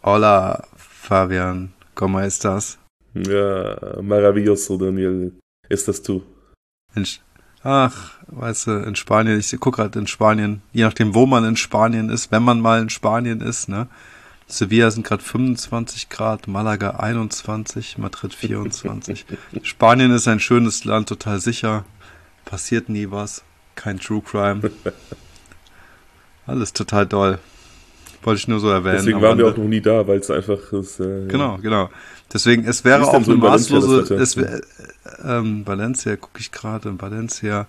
Hola, Fabian, ¿cómo estás? Ja, maravilloso, Daniel. Ist das du? Weißt du, in Spanien, ich gucke gerade in Spanien, je nachdem, wo man in Spanien ist, wenn man mal in Spanien ist, ne? Sevilla sind gerade 25 Grad, Malaga 21, Madrid 24. Spanien ist ein schönes Land, total sicher, passiert nie was, kein True Crime, alles total doll. Wollte ich nur so erwähnen Deswegen am waren wir auch Rande. noch nie da, weil es einfach ist. Ja. Genau. Deswegen, es Wie wäre ist denn auch so eine in Valencia das maßlose, Wetter? Valencia, gucke ich gerade, Valencia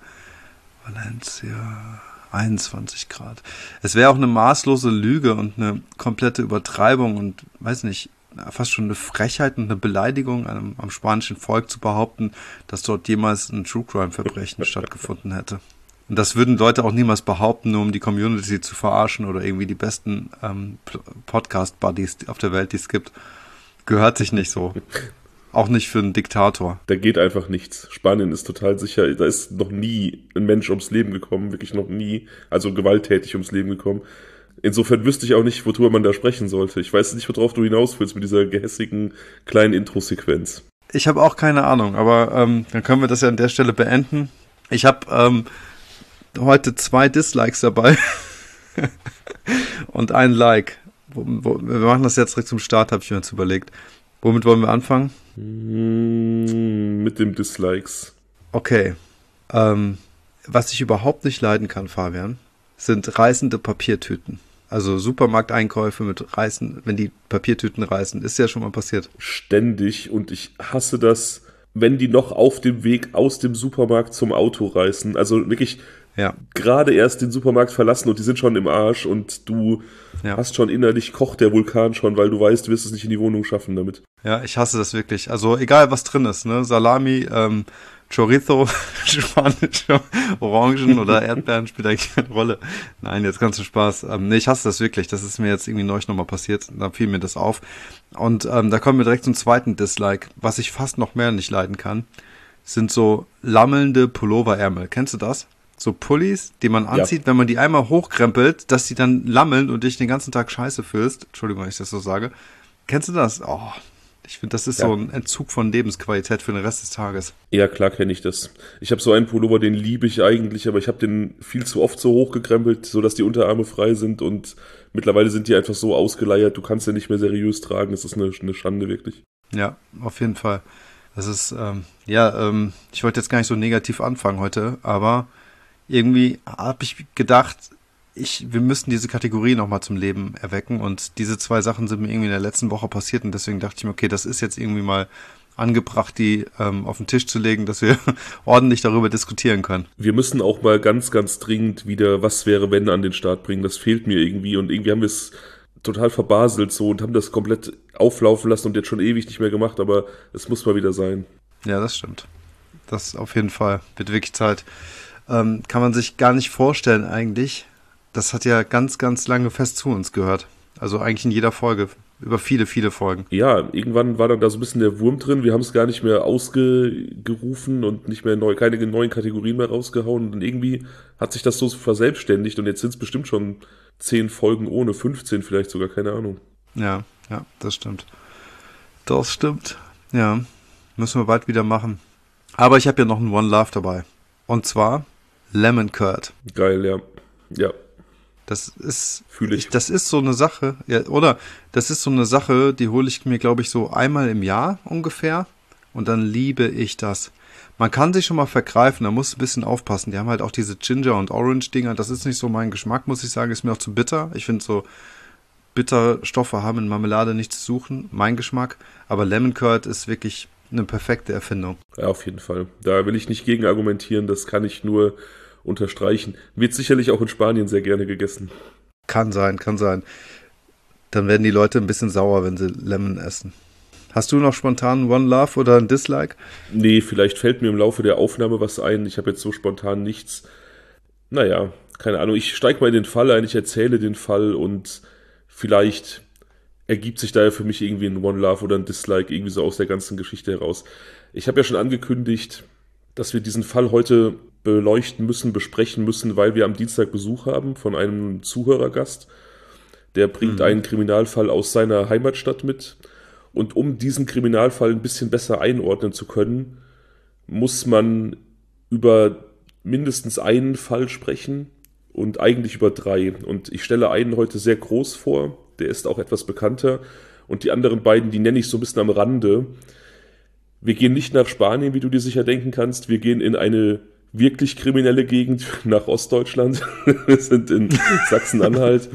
21 Grad. Es wäre auch eine maßlose Lüge und eine komplette Übertreibung und, weiß nicht, fast schon eine Frechheit und eine Beleidigung am spanischen Volk zu behaupten, dass dort jemals ein True Crime Verbrechen stattgefunden hätte. Und das würden Leute auch niemals behaupten, nur um die Community zu verarschen oder irgendwie die besten Podcast-Buddies auf der Welt, die es gibt. Gehört sich nicht so. Auch nicht für einen Diktator. Da geht einfach nichts. Spanien ist total sicher. Da ist noch nie ein Mensch ums Leben gekommen, wirklich noch nie. Also gewalttätig ums Leben gekommen. Insofern wüsste ich auch nicht, worüber man da sprechen sollte. Ich weiß nicht, worauf du hinaus willst mit dieser gehässigen kleinen Intro-Sequenz. Ich habe auch keine Ahnung, aber dann können wir das ja an der Stelle beenden. Ich habe heute 2 Dislikes dabei und ein Like. Wir machen das jetzt direkt zum Start, habe ich mir jetzt überlegt. Womit wollen wir anfangen? Mit dem Dislikes. Okay. Was ich überhaupt nicht leiden kann, Fabian, sind reißende Papiertüten. Also Supermarkteinkäufe mit Reißen, wenn die Papiertüten reißen. Ist ja schon mal passiert. Ständig. Und ich hasse das, wenn die noch auf dem Weg aus dem Supermarkt zum Auto reißen. Also wirklich Ja. gerade erst den Supermarkt verlassen und die sind schon im Arsch und du hast schon innerlich, kocht der Vulkan schon, weil du weißt, du wirst es nicht in die Wohnung schaffen damit. Ja, ich hasse das wirklich. Also egal, was drin ist, ne? Salami, Chorizo, spanische Orangen oder Erdbeeren spielt eigentlich keine Rolle. Nein, jetzt ganz viel Spaß. Nee, ich hasse das wirklich. Das ist mir jetzt irgendwie neulich nochmal passiert. Da fiel mir das auf. Und da kommen wir direkt zum zweiten Dislike. Was ich fast noch mehr nicht leiden kann, sind so lammelnde Pulloverärmel. Kennst du das? So Pullis, die man anzieht, wenn man die einmal hochkrempelt, dass die dann lammeln und dich den ganzen Tag scheiße fühlst. Entschuldigung, wenn ich das so sage. Kennst du das? Oh, ich finde, das ist so ein Entzug von Lebensqualität für den Rest des Tages. Ja, klar kenne ich das. Ich habe so einen Pullover, den liebe ich eigentlich, aber ich habe den viel zu oft so hochgekrempelt, sodass die Unterarme frei sind und mittlerweile sind die einfach so ausgeleiert, du kannst den nicht mehr seriös tragen. Das ist eine Schande, wirklich. Ja, auf jeden Fall. Das ist, ich wollte jetzt gar nicht so negativ anfangen heute, aber irgendwie habe ich gedacht, wir müssten diese Kategorie nochmal zum Leben erwecken und diese 2 Sachen sind mir irgendwie in der letzten Woche passiert und deswegen dachte ich mir, okay, das ist jetzt irgendwie mal angebracht, die auf den Tisch zu legen, dass wir ordentlich darüber diskutieren können. Wir müssen auch mal ganz, ganz dringend wieder Was wäre wenn an den Start bringen. Das fehlt mir irgendwie und irgendwie haben wir es total verbaselt so und haben das komplett auflaufen lassen und jetzt schon ewig nicht mehr gemacht, aber es muss mal wieder sein. Ja, das stimmt. Das auf jeden Fall wird wirklich Zeit. Kann man sich gar nicht vorstellen eigentlich. Das hat ja ganz, ganz lange fest zu uns gehört. Also eigentlich in jeder Folge. Über viele, viele Folgen. Ja, irgendwann war dann da so ein bisschen der Wurm drin. Wir haben es gar nicht mehr ausgerufen und nicht mehr keine neuen Kategorien mehr rausgehauen. Und irgendwie hat sich das so verselbstständigt und jetzt sind es bestimmt schon 10 Folgen ohne, 15 vielleicht sogar, keine Ahnung. Ja, das stimmt. Das stimmt. Ja, müssen wir bald wieder machen. Aber ich habe ja noch ein One Love dabei. Und zwar Lemon Curd. Geil, ja. Ja. Das ist, fühle ich. Das ist so eine Sache, ja, oder? Das ist so eine Sache, die hole ich mir, glaube ich, so einmal im Jahr ungefähr. Und dann liebe ich das. Man kann sich schon mal vergreifen, da muss ein bisschen aufpassen. Die haben halt auch diese Ginger- und Orange-Dinger. Das ist nicht so mein Geschmack, muss ich sagen. Ist mir auch zu bitter. Ich finde so, Bitterstoffe haben in Marmelade nichts zu suchen. Mein Geschmack. Aber Lemon Curd ist wirklich eine perfekte Erfindung. Ja, auf jeden Fall. Da will ich nicht gegen argumentieren. Das kann ich nur unterstreichen. Wird sicherlich auch in Spanien sehr gerne gegessen. Kann sein. Dann werden die Leute ein bisschen sauer, wenn sie Lemon essen. Hast du noch spontan One Love oder ein Dislike? Nee, vielleicht fällt mir im Laufe der Aufnahme was ein. Ich habe jetzt so spontan nichts. Naja, keine Ahnung. Ich steige mal in den Fall ein, ich erzähle den Fall und vielleicht ergibt sich da ja für mich irgendwie ein One Love oder ein Dislike irgendwie so aus der ganzen Geschichte heraus. Ich habe ja schon angekündigt, dass wir diesen Fall heute beleuchten müssen, besprechen müssen, weil wir am Dienstag Besuch haben von einem Zuhörergast. Der bringt einen Kriminalfall aus seiner Heimatstadt mit. Und um diesen Kriminalfall ein bisschen besser einordnen zu können, muss man über mindestens einen Fall sprechen und eigentlich über 3. Und ich stelle einen heute sehr groß vor, der ist auch etwas bekannter. Und die anderen beiden, die nenne ich so ein bisschen am Rande. Wir gehen nicht nach Spanien, wie du dir sicher denken kannst. Wir gehen in eine wirklich kriminelle Gegend, nach Ostdeutschland. Wir sind in Sachsen-Anhalt.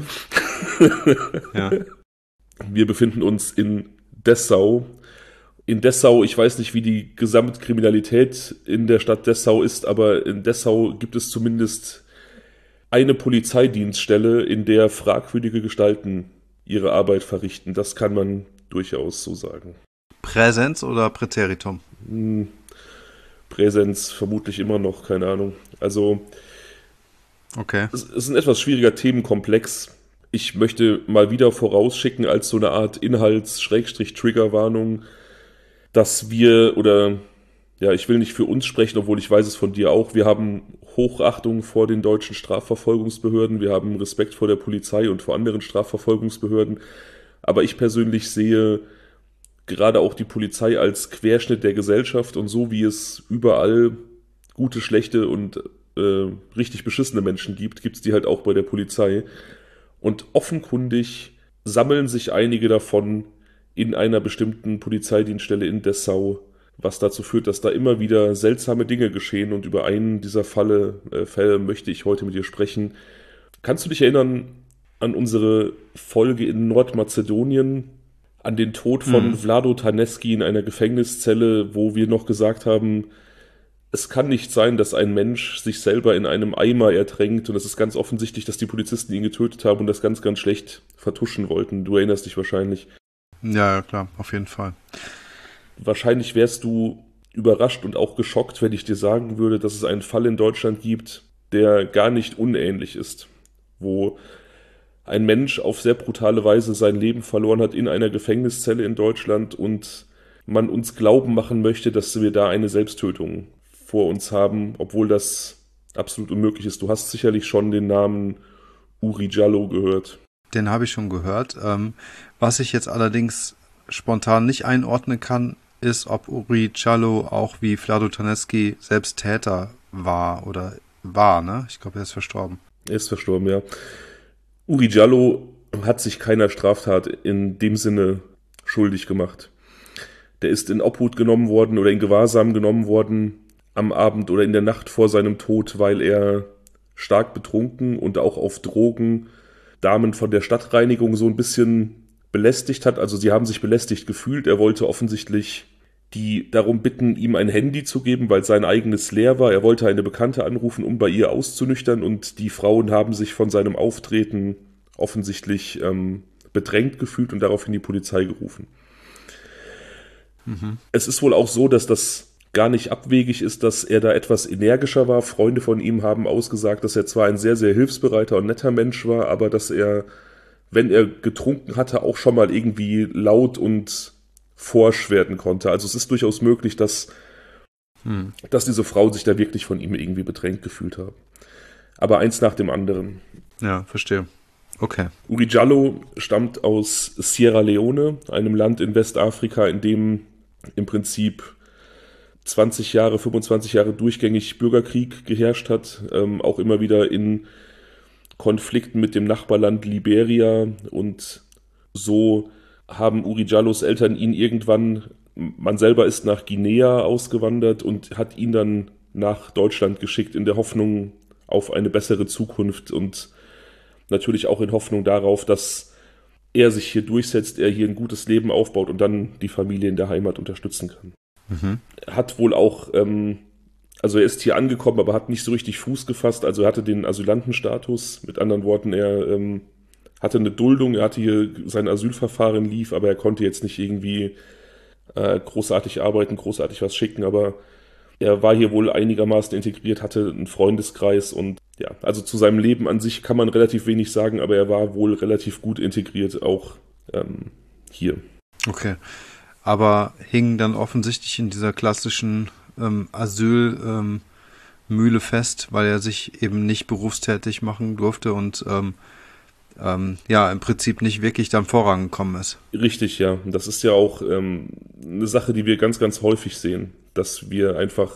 Ja. Wir befinden uns in Dessau. In Dessau, ich weiß nicht, wie die Gesamtkriminalität in der Stadt Dessau ist, aber in Dessau gibt es zumindest eine Polizeidienststelle, in der fragwürdige Gestalten ihre Arbeit verrichten. Das kann man durchaus so sagen. Präsens oder Präteritum? Präsenz vermutlich immer noch, keine Ahnung. Also, Okay. es ist ein etwas schwieriger Themenkomplex. Ich möchte mal wieder vorausschicken als so eine Art Inhalts-Triggerwarnung, dass wir, oder ja, ich will nicht für uns sprechen, obwohl ich weiß es von dir auch, wir haben Hochachtung vor den deutschen Strafverfolgungsbehörden, wir haben Respekt vor der Polizei und vor anderen Strafverfolgungsbehörden, aber ich persönlich sehe gerade auch die Polizei als Querschnitt der Gesellschaft und so wie es überall gute, schlechte und richtig beschissene Menschen gibt, gibt es die halt auch bei der Polizei. Und offenkundig sammeln sich einige davon in einer bestimmten Polizeidienststelle in Dessau, was dazu führt, dass da immer wieder seltsame Dinge geschehen. Und über einen dieser Fälle möchte ich heute mit dir sprechen. Kannst du dich erinnern an unsere Folge in Nordmazedonien, an den Tod von Vlado Taneski in einer Gefängniszelle, wo wir noch gesagt haben, es kann nicht sein, dass ein Mensch sich selber in einem Eimer ertränkt und es ist ganz offensichtlich, dass die Polizisten ihn getötet haben und das ganz, ganz schlecht vertuschen wollten. Du erinnerst dich wahrscheinlich. Ja, klar, auf jeden Fall. Wahrscheinlich wärst du überrascht und auch geschockt, wenn ich dir sagen würde, dass es einen Fall in Deutschland gibt, der gar nicht unähnlich ist, wo ein Mensch auf sehr brutale Weise sein Leben verloren hat in einer Gefängniszelle in Deutschland und man uns glauben machen möchte, dass wir da eine Selbsttötung vor uns haben, obwohl das absolut unmöglich ist. Du hast sicherlich schon den Namen Uri Jallo gehört. Den habe ich schon gehört. Was ich jetzt allerdings spontan nicht einordnen kann, ist, ob Uri Jallo auch wie Vlado Taneski selbst Täter war oder war, ne? Ich glaube, er ist verstorben. Er ist verstorben, ja. Uri Jallo hat sich keiner Straftat in dem Sinne schuldig gemacht. Der ist in Obhut genommen worden oder in Gewahrsam genommen worden am Abend oder in der Nacht vor seinem Tod, weil er stark betrunken und auch auf Drogen Damen von der Stadtreinigung so ein bisschen belästigt hat. Also sie haben sich belästigt gefühlt. Er wollte offensichtlich die darum bitten, ihm ein Handy zu geben, weil sein eigenes leer war. Er wollte eine Bekannte anrufen, um bei ihr auszunüchtern und die Frauen haben sich von seinem Auftreten offensichtlich bedrängt gefühlt und daraufhin die Polizei gerufen. Es ist wohl auch so, dass das gar nicht abwegig ist, dass er da etwas energischer war. Freunde von ihm haben ausgesagt, dass er zwar ein sehr, sehr hilfsbereiter und netter Mensch war, aber dass er, wenn er getrunken hatte, auch schon mal irgendwie laut und forsch werden konnte. Also es ist durchaus möglich, dass diese Frauen sich da wirklich von ihm irgendwie bedrängt gefühlt haben. Aber eins nach dem anderen. Ja, verstehe. Okay. Uri Jallo stammt aus Sierra Leone, einem Land in Westafrika, in dem im Prinzip 20 Jahre, 25 Jahre durchgängig Bürgerkrieg geherrscht hat, auch immer wieder in Konflikten mit dem Nachbarland Liberia und so haben Uri Jallos Eltern ihn irgendwann, man selber ist nach Guinea ausgewandert und hat ihn dann nach Deutschland geschickt in der Hoffnung auf eine bessere Zukunft und natürlich auch in Hoffnung darauf, dass er sich hier durchsetzt, er hier ein gutes Leben aufbaut und dann die Familie in der Heimat unterstützen kann. Er hat wohl auch, also er ist hier angekommen, aber hat nicht so richtig Fuß gefasst, also er hatte den Asylantenstatus, mit anderen Worten, er hatte eine Duldung, er hatte hier, sein Asylverfahren lief, aber er konnte jetzt nicht irgendwie großartig arbeiten, großartig was schicken, aber er war hier wohl einigermaßen integriert, hatte einen Freundeskreis und ja, also zu seinem Leben an sich kann man relativ wenig sagen, aber er war wohl relativ gut integriert, auch hier. Okay. Aber hing dann offensichtlich in dieser klassischen Asylmühle fest, weil er sich eben nicht berufstätig machen durfte und ja, im Prinzip nicht wirklich dann vorangekommen ist. Richtig, ja. Und das ist ja auch eine Sache, die wir ganz, ganz häufig sehen, dass wir einfach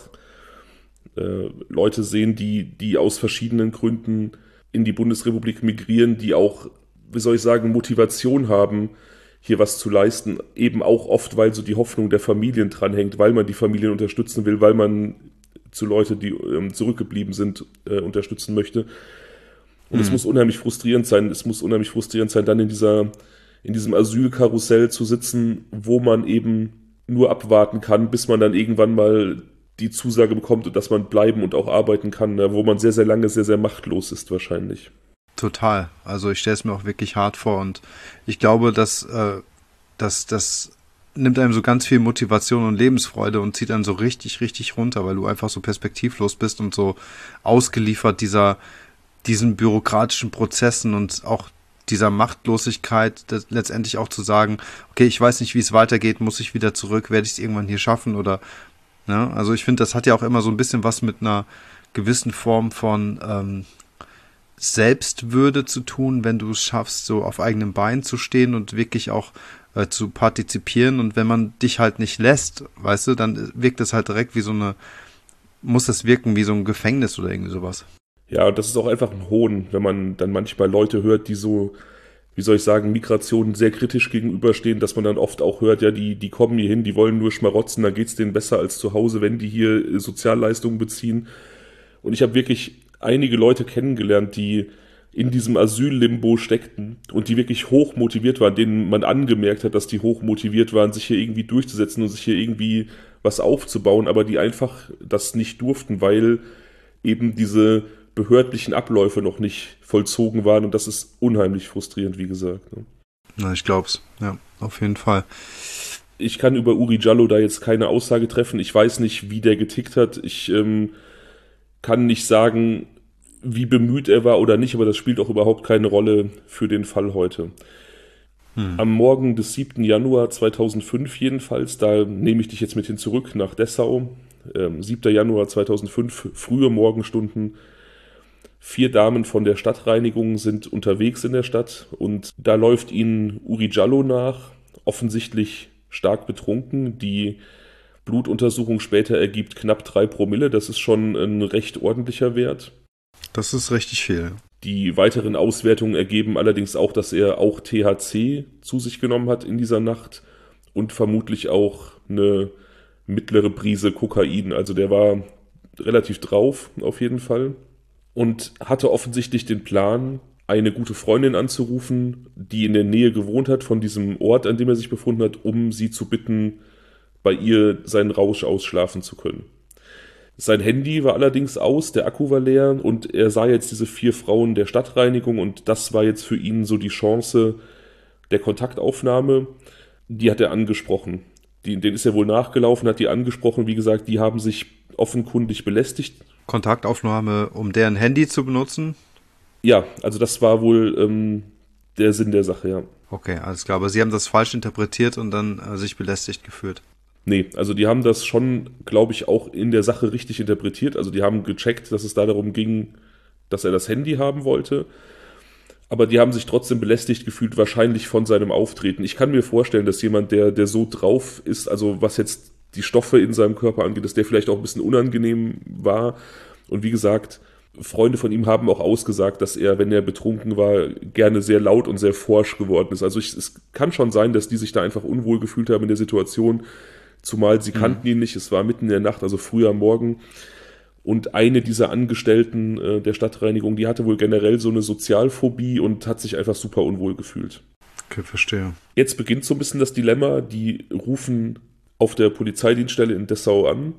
Leute sehen, die aus verschiedenen Gründen in die Bundesrepublik migrieren, die auch, wie soll ich sagen, Motivation haben, hier was zu leisten, eben auch oft, weil so die Hoffnung der Familien dranhängt, weil man die Familien unterstützen will, weil man zu Leute, die zurückgeblieben sind, unterstützen möchte. Und es muss unheimlich frustrierend sein. Es muss unheimlich frustrierend sein, dann in diesem Asylkarussell zu sitzen, wo man eben nur abwarten kann, bis man dann irgendwann mal die Zusage bekommt, dass man bleiben und auch arbeiten kann, wo man sehr, sehr lange sehr, sehr machtlos ist wahrscheinlich. Total. Also ich stelle es mir auch wirklich hart vor und ich glaube, dass das nimmt einem so ganz viel Motivation und Lebensfreude und zieht einen so richtig, richtig runter, weil du einfach so perspektivlos bist und so ausgeliefert diesen bürokratischen Prozessen und auch dieser Machtlosigkeit, letztendlich auch zu sagen, okay, ich weiß nicht, wie es weitergeht, muss ich wieder zurück, werde ich es irgendwann hier schaffen oder, ne? Also ich finde, das hat ja auch immer so ein bisschen was mit einer gewissen Form von Selbstwürde zu tun, wenn du es schaffst, so auf eigenem Bein zu stehen und wirklich auch zu partizipieren. Und wenn man dich halt nicht lässt, weißt du, dann wirkt das halt direkt muss das wirken wie so ein Gefängnis oder irgendwie sowas. Ja, und das ist auch einfach ein Hohn, wenn man dann manchmal Leute hört, die so, wie soll ich sagen, Migration sehr kritisch gegenüberstehen, dass man dann oft auch hört, ja, die kommen hier hin, die wollen nur schmarotzen, da geht's denen besser als zu Hause, wenn die hier Sozialleistungen beziehen. Und ich habe wirklich einige Leute kennengelernt, die in diesem Asyllimbo steckten und die wirklich hoch motiviert waren, denen man angemerkt hat, dass die hoch motiviert waren, sich hier irgendwie durchzusetzen und sich hier irgendwie was aufzubauen, aber die einfach das nicht durften, weil eben diese behördlichen Abläufe noch nicht vollzogen waren und das ist unheimlich frustrierend, wie gesagt. Ne? Na, ich glaub's. Ja, auf jeden Fall. Ich kann über Uri Jallo da jetzt keine Aussage treffen. Ich weiß nicht, wie der getickt hat. Ich kann nicht sagen, wie bemüht er war oder nicht, aber das spielt auch überhaupt keine Rolle für den Fall heute. Am Morgen des 7. Januar 2005 jedenfalls, da nehme ich dich jetzt mit hin zurück nach Dessau, 7. Januar 2005, frühe Morgenstunden, 4 Damen von der Stadtreinigung sind unterwegs in der Stadt und da läuft ihnen Uri Jallo nach, offensichtlich stark betrunken. Die Blutuntersuchung später ergibt knapp 3 Promille, das ist schon ein recht ordentlicher Wert. Das ist richtig viel. Die weiteren Auswertungen ergeben allerdings auch, dass er auch THC zu sich genommen hat in dieser Nacht und vermutlich auch eine mittlere Prise Kokain. Also der war relativ drauf auf jeden Fall und hatte offensichtlich den Plan, eine gute Freundin anzurufen, die in der Nähe gewohnt hat von diesem Ort, an dem er sich befunden hat, um sie zu bitten, bei ihr seinen Rausch ausschlafen zu können. Sein Handy war allerdings aus, der Akku war leer und er sah jetzt diese 4 Frauen der Stadtreinigung und das war jetzt für ihn so die Chance der Kontaktaufnahme. Die hat er angesprochen. Den ist er wohl nachgelaufen, hat die angesprochen. Wie gesagt, die haben sich offenkundig belästigt. Kontaktaufnahme, um deren Handy zu benutzen? Ja, also das war wohl der Sinn der Sache, ja. Okay, alles klar. Aber Sie haben das falsch interpretiert und dann sich belästigt gefühlt. Nee, also die haben das schon, glaube ich, auch in der Sache richtig interpretiert. Also die haben gecheckt, dass es da darum ging, dass er das Handy haben wollte. Aber die haben sich trotzdem belästigt gefühlt, wahrscheinlich von seinem Auftreten. Ich kann mir vorstellen, dass jemand, der so drauf ist, also was jetzt die Stoffe in seinem Körper angeht, dass der vielleicht auch ein bisschen unangenehm war. Und wie gesagt, Freunde von ihm haben auch ausgesagt, dass er, wenn er betrunken war, gerne sehr laut und sehr forsch geworden ist. Also es kann schon sein, dass die sich da einfach unwohl gefühlt haben in der Situation. Zumal sie kannten ihn nicht, es war mitten in der Nacht, also früh am Morgen. Und eine dieser Angestellten der Stadtreinigung, die hatte wohl generell so eine Sozialphobie und hat sich einfach super unwohl gefühlt. Okay, verstehe. Jetzt beginnt so ein bisschen das Dilemma, die rufen auf der Polizeidienststelle in Dessau an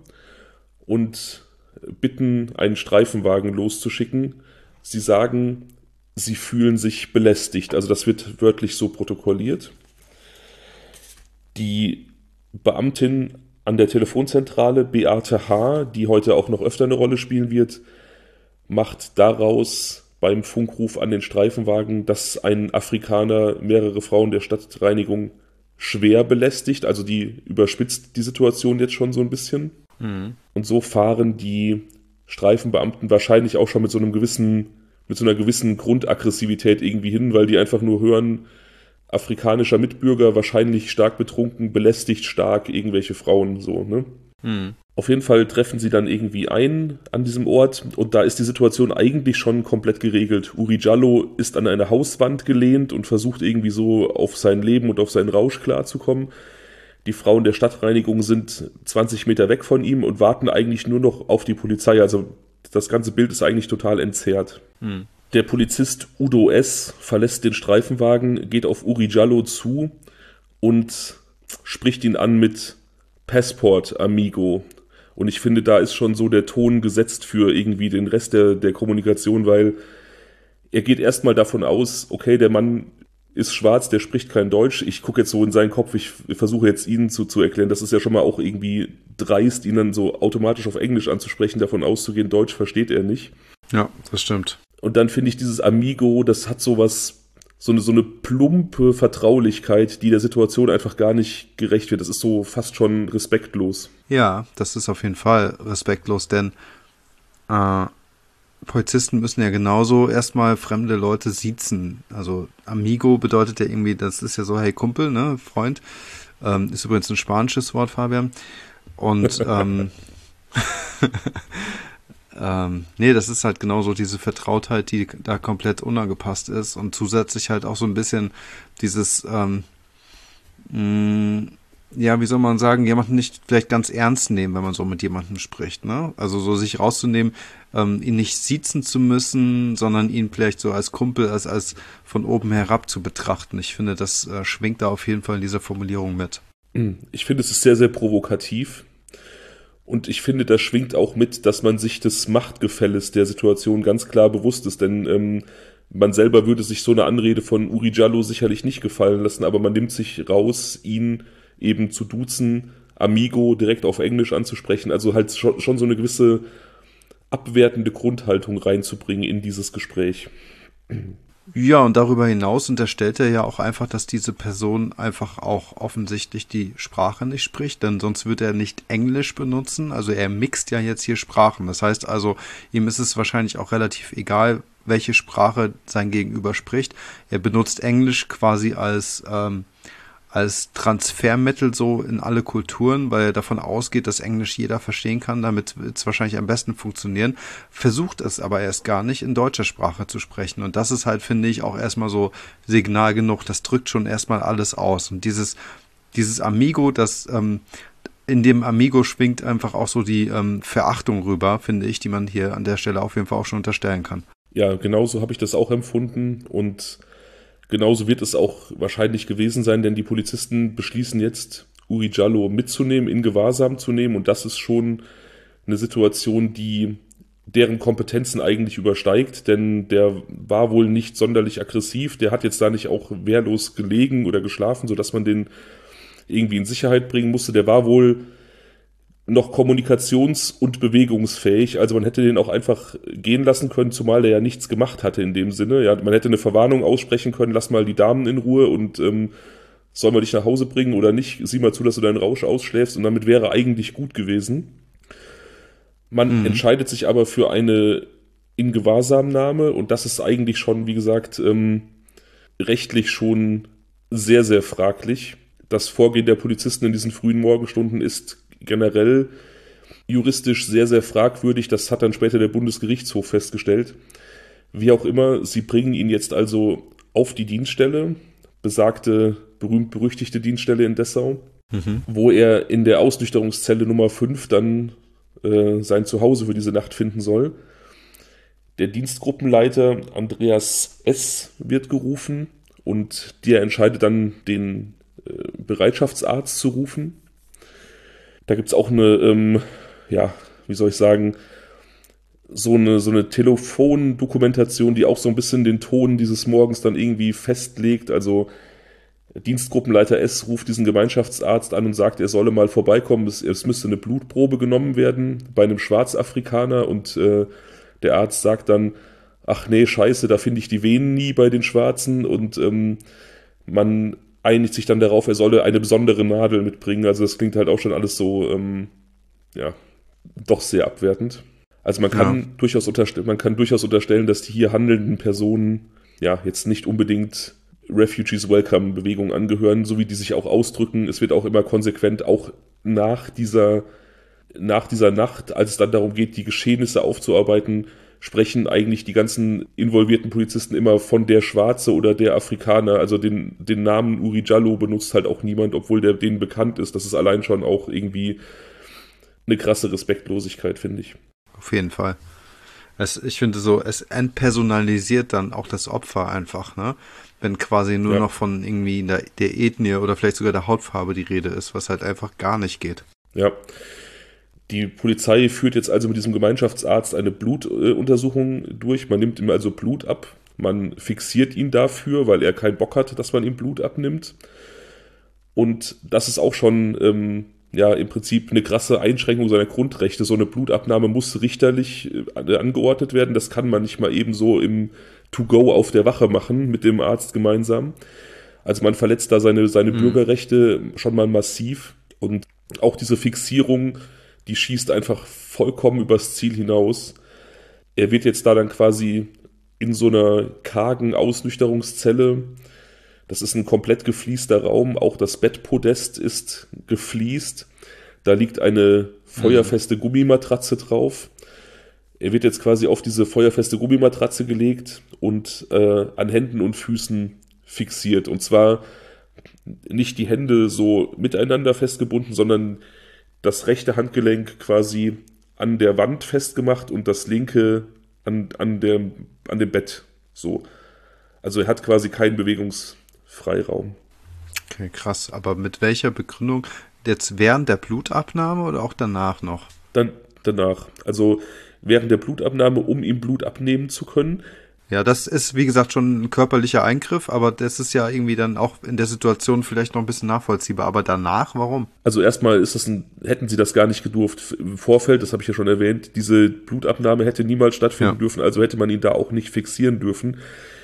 und bitten, einen Streifenwagen loszuschicken. Sie sagen, sie fühlen sich belästigt, also das wird wörtlich so protokolliert. Die Beamtin an der Telefonzentrale, Beate H., die heute auch noch öfter eine Rolle spielen wird, macht daraus beim Funkruf an den Streifenwagen, dass ein Afrikaner mehrere Frauen der Stadtreinigung schwer belästigt. Also die überspitzt die Situation jetzt schon so ein bisschen. Und so fahren die Streifenbeamten wahrscheinlich auch schon mit so einem gewissen mit so einer gewissen Grundaggressivität irgendwie hin, weil die einfach nur hören, afrikanischer Mitbürger, wahrscheinlich stark betrunken, belästigt stark irgendwelche Frauen, so, ne? Mhm. Auf jeden Fall treffen sie dann irgendwie ein an diesem Ort und da ist die Situation eigentlich schon komplett geregelt. Uri Jallo ist an eine Hauswand gelehnt und versucht irgendwie so auf sein Leben und auf seinen Rausch klarzukommen. Die Frauen der Stadtreinigung sind 20 Meter weg von ihm und warten eigentlich nur noch auf die Polizei. Also das ganze Bild ist eigentlich total entzerrt. Mhm. Der Polizist Udo S. verlässt den Streifenwagen, geht auf Uri Jallo zu und spricht ihn an mit Passport, amigo. Und ich finde, da ist schon so der Ton gesetzt für irgendwie den Rest der Kommunikation, weil er geht erstmal davon aus, okay, der Mann ist schwarz, der spricht kein Deutsch. Ich gucke jetzt so in seinen Kopf, ich versuche jetzt ihn zu erklären. Das ist ja schon mal auch irgendwie dreist, ihn dann so automatisch auf Englisch anzusprechen, davon auszugehen, Deutsch versteht er nicht. Ja, das stimmt. Und dann finde ich dieses Amigo, das hat sowas, so eine plumpe Vertraulichkeit, die der Situation einfach gar nicht gerecht wird. Das ist so fast schon respektlos. Ja, das ist auf jeden Fall respektlos, denn Polizisten müssen ja genauso erstmal fremde Leute siezen. Also Amigo bedeutet ja irgendwie, das ist ja so, hey Kumpel, ne, Freund. Ist übrigens ein spanisches Wort, Fabian. Und nee, das ist halt genauso diese Vertrautheit, die da komplett unangepasst ist und zusätzlich halt auch so ein bisschen dieses, ja, wie soll man sagen, jemanden nicht vielleicht ganz ernst nehmen, wenn man so mit jemandem spricht, ne? Also so sich rauszunehmen, ihn nicht siezen zu müssen, sondern ihn vielleicht so als Kumpel, als von oben herab zu betrachten. Ich finde, das schwingt da auf jeden Fall in dieser Formulierung mit. Ich finde, es ist sehr, sehr provokativ. Und ich finde, da schwingt auch mit, dass man sich des Machtgefälles der Situation ganz klar bewusst ist. Denn man selber würde sich so eine Anrede von Uri Jallo sicherlich nicht gefallen lassen, aber man nimmt sich raus, ihn eben zu duzen, Amigo direkt auf Englisch anzusprechen. Also halt schon so eine gewisse abwertende Grundhaltung reinzubringen in dieses Gespräch. Ja, und darüber hinaus unterstellt er ja auch einfach, dass diese Person einfach auch offensichtlich die Sprache nicht spricht, denn sonst würde er nicht Englisch benutzen. Also er mixt ja jetzt hier Sprachen. Das heißt also, ihm ist es wahrscheinlich auch relativ egal, welche Sprache sein Gegenüber spricht. Er benutzt Englisch quasi als Transfermittel so in alle Kulturen, weil er davon ausgeht, dass Englisch jeder verstehen kann, damit wird es wahrscheinlich am besten funktionieren, versucht es aber erst gar nicht in deutscher Sprache zu sprechen und das ist halt, finde ich, auch erstmal so Signal genug, das drückt schon erstmal alles aus und dieses Amigo, das in dem Amigo schwingt einfach auch so die Verachtung rüber, finde ich, die man hier an der Stelle auf jeden Fall auch schon unterstellen kann. Ja, genauso habe ich das auch empfunden und genauso wird es auch wahrscheinlich gewesen sein, denn die Polizisten beschließen jetzt, Uri Jallo mitzunehmen, in Gewahrsam zu nehmen und das ist schon eine Situation, die deren Kompetenzen eigentlich übersteigt, denn der war wohl nicht sonderlich aggressiv, der hat jetzt da nicht auch wehrlos gelegen oder geschlafen, sodass man den irgendwie in Sicherheit bringen musste, der war wohl noch kommunikations- und bewegungsfähig. Also man hätte den auch einfach gehen lassen können, zumal der ja nichts gemacht hatte in dem Sinne. Ja, man hätte eine Verwarnung aussprechen können, lass mal die Damen in Ruhe und sollen wir dich nach Hause bringen oder nicht? Sieh mal zu, dass du deinen Rausch ausschläfst und damit wäre eigentlich gut gewesen. Man entscheidet sich aber für eine Ingewahrsamnahme und das ist eigentlich schon, wie gesagt, rechtlich schon sehr, sehr fraglich. Das Vorgehen der Polizisten in diesen frühen Morgenstunden ist generell juristisch sehr, sehr fragwürdig. Das hat dann später der Bundesgerichtshof festgestellt. Wie auch immer, sie bringen ihn jetzt also auf die Dienststelle, besagte, berühmt-berüchtigte Dienststelle in Dessau, wo er in der Ausnüchterungszelle Nummer 5 dann sein Zuhause für diese Nacht finden soll. Der Dienstgruppenleiter Andreas S. wird gerufen und der entscheidet dann, den Bereitschaftsarzt zu rufen. Da gibt es auch eine, ja, wie soll ich sagen, so eine Telefondokumentation, die auch so ein bisschen den Ton dieses Morgens dann irgendwie festlegt. Also Dienstgruppenleiter S. ruft diesen Gemeinschaftsarzt an und sagt, er solle mal vorbeikommen, es müsste eine Blutprobe genommen werden bei einem Schwarzafrikaner und der Arzt sagt dann, ach nee, scheiße, da finde ich die Venen nie bei den Schwarzen und man einigt sich dann darauf, er solle eine besondere Nadel mitbringen. Also das klingt halt auch schon alles so, ja, doch sehr abwertend. Also man kann durchaus unterstellen, dass die hier handelnden Personen ja jetzt nicht unbedingt Refugees Welcome Bewegung angehören, so wie die sich auch ausdrücken. Es wird auch immer konsequent, auch nach dieser Nacht, als es dann darum geht, die Geschehnisse aufzuarbeiten, sprechen eigentlich die ganzen involvierten Polizisten immer von der Schwarze oder der Afrikaner. Also den Namen Uri Jallo benutzt halt auch niemand, obwohl der denen bekannt ist. Das ist allein schon auch irgendwie eine krasse Respektlosigkeit, finde ich. Auf jeden Fall. Ich finde so, es entpersonalisiert dann auch das Opfer einfach, ne? Wenn quasi nur noch von irgendwie der Ethnie oder vielleicht sogar der Hautfarbe die Rede ist, was halt einfach gar nicht geht. Ja. Die Polizei führt jetzt also mit diesem Gemeinschaftsarzt eine Blutuntersuchung durch. Man nimmt ihm also Blut ab. Man fixiert ihn dafür, weil er keinen Bock hat, dass man ihm Blut abnimmt. Und das ist auch schon im Prinzip eine krasse Einschränkung seiner Grundrechte. So eine Blutabnahme muss richterlich angeordnet werden. Das kann man nicht mal eben so im To-Go auf der Wache machen mit dem Arzt gemeinsam. Also man verletzt da seine Bürgerrechte schon mal massiv. Und auch diese Fixierung, die schießt einfach vollkommen übers Ziel hinaus. Er wird jetzt da dann quasi in so einer kargen Ausnüchterungszelle. Das ist ein komplett gefliester Raum. Auch das Bettpodest ist gefliest. Da liegt eine feuerfeste Gummimatratze drauf. Er wird jetzt quasi auf diese feuerfeste Gummimatratze gelegt und an Händen und Füßen fixiert. Und zwar nicht die Hände so miteinander festgebunden, sondern das rechte Handgelenk quasi an der Wand festgemacht und das linke an dem Bett. So. Also er hat quasi keinen Bewegungsfreiraum. Okay, krass. Aber mit welcher Begründung? Jetzt während der Blutabnahme oder auch danach noch? Dann danach. Also während der Blutabnahme, um ihm Blut abnehmen zu können. Ja, das ist, wie gesagt, schon ein körperlicher Eingriff, aber das ist ja irgendwie dann auch in der Situation vielleicht noch ein bisschen nachvollziehbar. Aber danach, warum? Also erstmal hätten sie das gar nicht gedurft im Vorfeld, das habe ich ja schon erwähnt. Diese Blutabnahme hätte niemals stattfinden dürfen, also hätte man ihn da auch nicht fixieren dürfen.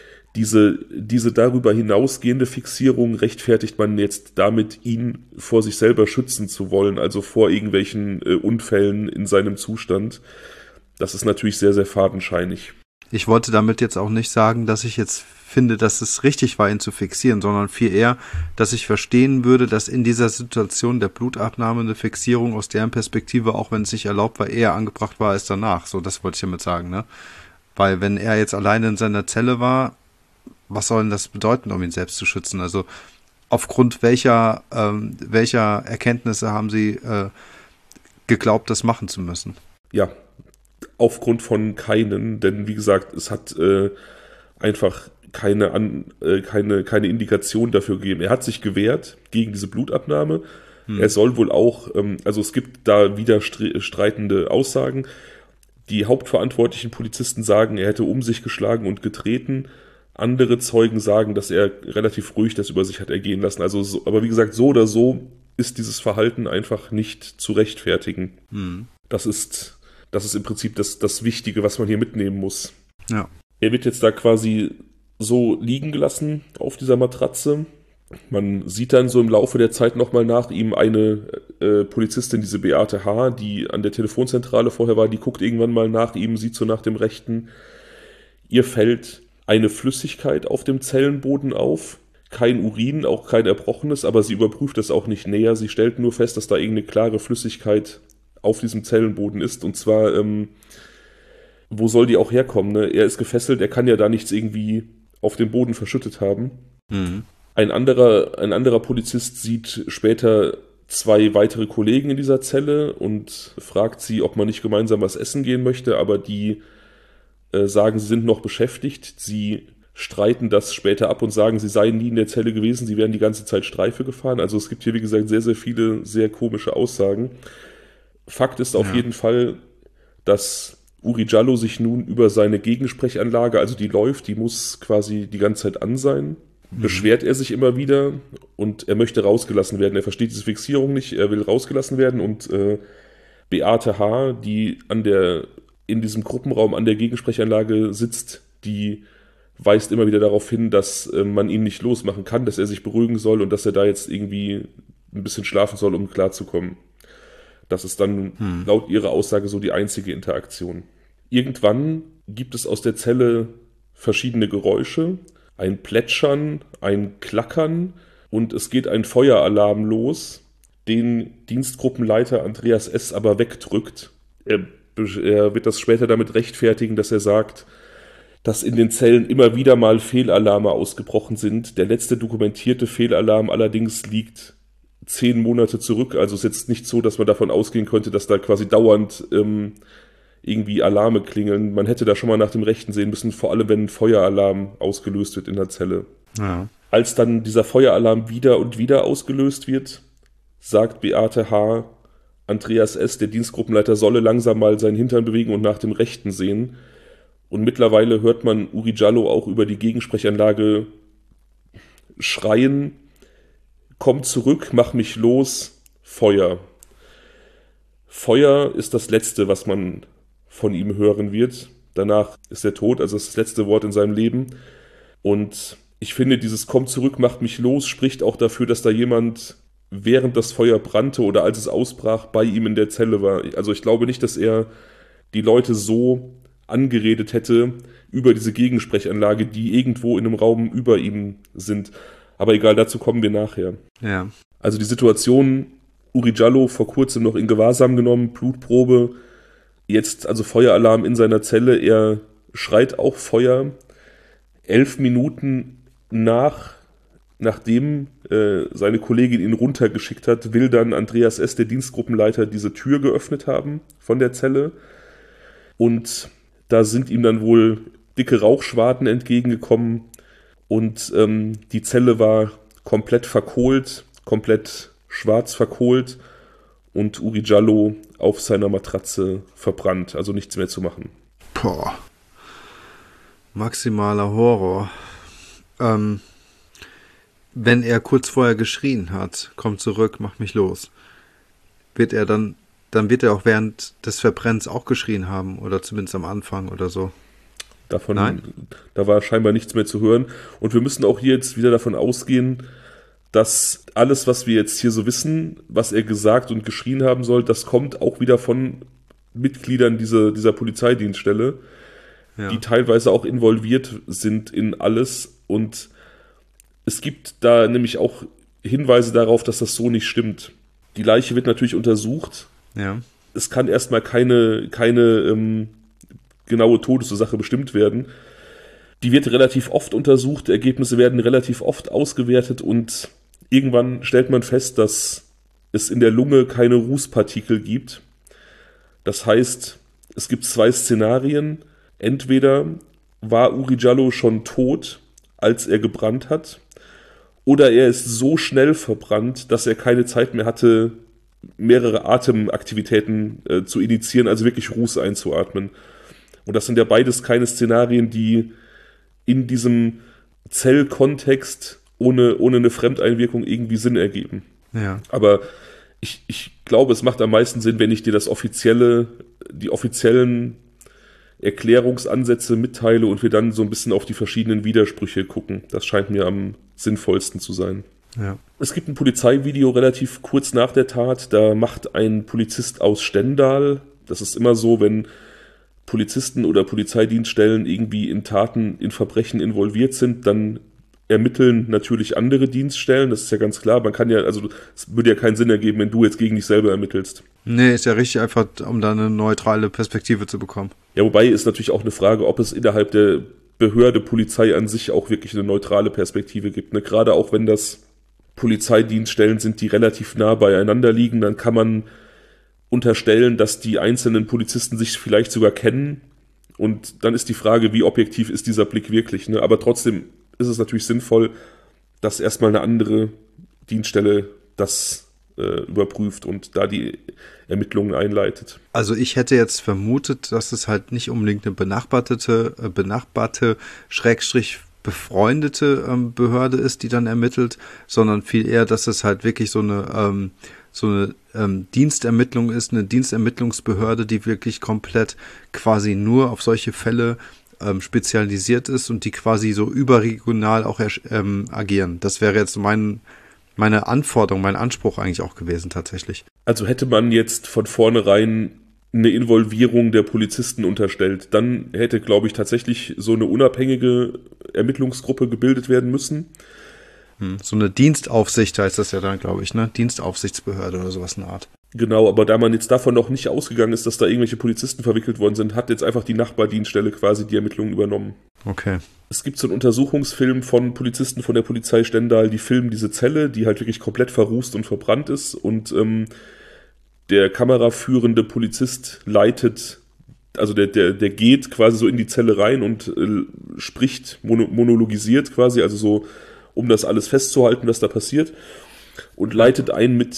Diese darüber hinausgehende Fixierung rechtfertigt man jetzt damit, ihn vor sich selber schützen zu wollen, also vor irgendwelchen Unfällen in seinem Zustand. Das ist natürlich sehr, sehr fadenscheinig. Ich wollte damit jetzt auch nicht sagen, dass ich jetzt finde, dass es richtig war, ihn zu fixieren, sondern viel eher, dass ich verstehen würde, dass in dieser Situation der Blutabnahme eine Fixierung aus deren Perspektive, auch wenn es nicht erlaubt war, eher angebracht war als danach. So, das wollte ich damit sagen, ne? Weil wenn er jetzt alleine in seiner Zelle war, was soll denn das bedeuten, um ihn selbst zu schützen? Also aufgrund welcher Erkenntnisse haben Sie geglaubt, das machen zu müssen? Ja, aufgrund von keinen, denn wie gesagt, es hat einfach keine Indikation dafür gegeben. Er hat sich gewehrt gegen diese Blutabnahme. Er soll wohl auch, also es gibt da widerstreitende Aussagen. Die hauptverantwortlichen Polizisten sagen, er hätte um sich geschlagen und getreten. Andere Zeugen sagen, dass er relativ ruhig das über sich hat ergehen lassen. Also, aber wie gesagt, so oder so ist dieses Verhalten einfach nicht zu rechtfertigen. Das ist im Prinzip das Wichtige, was man hier mitnehmen muss. Ja. Er wird jetzt da quasi so liegen gelassen auf dieser Matratze. Man sieht dann so im Laufe der Zeit nochmal nach ihm eine Polizistin, diese Beate H., die an der Telefonzentrale vorher war, die guckt irgendwann mal nach ihm, sieht so nach dem Rechten. Ihr fällt eine Flüssigkeit auf dem Zellenboden auf. Kein Urin, auch kein Erbrochenes, aber sie überprüft das auch nicht näher. Sie stellt nur fest, dass da irgendeine klare Flüssigkeit auf diesem Zellenboden ist. Und zwar, wo soll die auch herkommen? Ne? Er ist gefesselt, er kann ja da nichts irgendwie auf dem Boden verschüttet haben. Ein anderer Polizist sieht später 2 weitere Kollegen in dieser Zelle und fragt sie, ob man nicht gemeinsam was essen gehen möchte, aber die sagen, sie sind noch beschäftigt. Sie streiten das später ab und sagen, sie seien nie in der Zelle gewesen, sie wären die ganze Zeit Streife gefahren. Also es gibt hier, wie gesagt, sehr, sehr viele sehr komische Aussagen. Fakt ist auf jeden Fall, dass Uri Jallo sich nun über seine Gegensprechanlage, also die läuft, die muss quasi die ganze Zeit an sein, beschwert er sich immer wieder und er möchte rausgelassen werden. Er versteht diese Fixierung nicht, er will rausgelassen werden und Beate H., die in diesem Gruppenraum an der Gegensprechanlage sitzt, die weist immer wieder darauf hin, dass man ihn nicht losmachen kann, dass er sich beruhigen soll und dass er da jetzt irgendwie ein bisschen schlafen soll, um klarzukommen. Das ist dann laut ihrer Aussage so die einzige Interaktion. Irgendwann gibt es aus der Zelle verschiedene Geräusche, ein Plätschern, ein Klackern und es geht ein Feueralarm los, den Dienstgruppenleiter Andreas S. aber wegdrückt. Er wird das später damit rechtfertigen, dass er sagt, dass in den Zellen immer wieder mal Fehlalarme ausgebrochen sind. Der letzte dokumentierte Fehlalarm allerdings liegt 10 Monate zurück. Also es ist jetzt nicht so, dass man davon ausgehen könnte, dass da quasi dauernd irgendwie Alarme klingeln. Man hätte da schon mal nach dem Rechten sehen müssen, vor allem wenn ein Feueralarm ausgelöst wird in der Zelle. Ja. Als dann dieser Feueralarm wieder und wieder ausgelöst wird, sagt Beate H., Andreas S., der Dienstgruppenleiter, solle langsam mal seinen Hintern bewegen und nach dem Rechten sehen. Und mittlerweile hört man Uri Jallo auch über die Gegensprechanlage schreien: Komm zurück, mach mich los, Feuer. Feuer ist das Letzte, was man von ihm hören wird. Danach ist er tot, also das letzte Wort in seinem Leben. Und ich finde, dieses Komm zurück, macht mich los spricht auch dafür, dass da jemand, während das Feuer brannte oder als es ausbrach, bei ihm in der Zelle war. Also ich glaube nicht, dass er die Leute so angeredet hätte über diese Gegensprechanlage, die irgendwo in einem Raum über ihm sind. Aber egal, dazu kommen wir nachher. Ja. Also die Situation, Uri Jallo vor kurzem noch in Gewahrsam genommen, Blutprobe, jetzt also Feueralarm in seiner Zelle, er schreit auch Feuer. 11 Minuten nachdem seine Kollegin ihn runtergeschickt hat, will dann Andreas S., der Dienstgruppenleiter, diese Tür geöffnet haben von der Zelle. Und da sind ihm dann wohl dicke Rauchschwaden entgegengekommen und die Zelle war komplett verkohlt, komplett schwarz verkohlt und Uri Jallo auf seiner Matratze verbrannt, also nichts mehr zu machen. Boah. Maximaler Horror. Wenn er kurz vorher geschrien hat, komm zurück, mach mich los, wird er dann wird er auch während des Verbrennens auch geschrien haben oder zumindest am Anfang oder so. Nein? Da war scheinbar nichts mehr zu hören und wir müssen auch hier jetzt wieder davon ausgehen, dass alles, was wir jetzt hier so wissen, was er gesagt und geschrien haben soll, das kommt auch wieder von Mitgliedern dieser Polizeidienststelle, ja, die teilweise auch involviert sind in alles und es gibt da nämlich auch Hinweise darauf, dass das so nicht stimmt. Die Leiche wird natürlich untersucht. Ja. Es kann erstmal keine genaue Todesursache bestimmt werden. Die wird relativ oft untersucht, Ergebnisse werden relativ oft ausgewertet und irgendwann stellt man fest, dass es in der Lunge keine Rußpartikel gibt. Das heißt, es gibt 2 Szenarien. Entweder war Uri Jallo schon tot, als er gebrannt hat, oder er ist so schnell verbrannt, dass er keine Zeit mehr hatte, mehrere Atemaktivitäten zu initiieren, also wirklich Ruß einzuatmen. Und das sind ja beides keine Szenarien, die in diesem Zellkontext ohne eine Fremdeinwirkung irgendwie Sinn ergeben. Ja. Aber ich glaube, es macht am meisten Sinn, wenn ich dir die offiziellen Erklärungsansätze mitteile und wir dann so ein bisschen auf die verschiedenen Widersprüche gucken. Das scheint mir am sinnvollsten zu sein. Ja. Es gibt ein Polizeivideo relativ kurz nach der Tat, da macht ein Polizist aus Stendal, das ist immer so, wenn Polizisten oder Polizeidienststellen irgendwie in Taten, in Verbrechen involviert sind, dann ermitteln natürlich andere Dienststellen, das ist ja ganz klar. Man kann ja, also es würde ja keinen Sinn ergeben, wenn du jetzt gegen dich selber ermittelst. Nee, ist ja richtig einfach, um da eine neutrale Perspektive zu bekommen. Ja, wobei ist natürlich auch eine Frage, ob es innerhalb der Behörde Polizei an sich auch wirklich eine neutrale Perspektive gibt. Ne? Gerade auch wenn das Polizeidienststellen sind, die relativ nah beieinander liegen, dann kann man unterstellen, dass die einzelnen Polizisten sich vielleicht sogar kennen. Und dann ist die Frage, wie objektiv ist dieser Blick wirklich. Ne? Aber trotzdem ist es natürlich sinnvoll, dass erstmal eine andere Dienststelle das überprüft und da die Ermittlungen einleitet. Also ich hätte jetzt vermutet, dass es halt nicht unbedingt eine benachbarte, Schrägstrich befreundete Behörde ist, die dann ermittelt, sondern viel eher, dass es halt wirklich so eine Dienstermittlung ist, eine Dienstermittlungsbehörde, die wirklich komplett quasi nur auf solche Fälle spezialisiert ist und die quasi so überregional auch agieren. Das wäre jetzt mein meine Anforderung, mein Anspruch eigentlich auch gewesen tatsächlich. Also hätte man jetzt von vornherein eine Involvierung der Polizisten unterstellt, dann hätte, glaube ich, tatsächlich so eine unabhängige Ermittlungsgruppe gebildet werden müssen. So eine Dienstaufsicht heißt das ja dann, glaube ich, ne? Dienstaufsichtsbehörde oder sowas in der Art. Genau, aber da man jetzt davon noch nicht ausgegangen ist, dass da irgendwelche Polizisten verwickelt worden sind, hat jetzt einfach die Nachbardienststelle quasi die Ermittlungen übernommen. Okay. Es gibt so einen Untersuchungsfilm von Polizisten von der Polizei Stendal, die filmen diese Zelle, die halt wirklich komplett verrußt und verbrannt ist, und der kameraführende Polizist leitet, also der geht quasi so in die Zelle rein und spricht, monologisiert quasi, also so, um das alles festzuhalten, was da passiert, und leitet einen mit,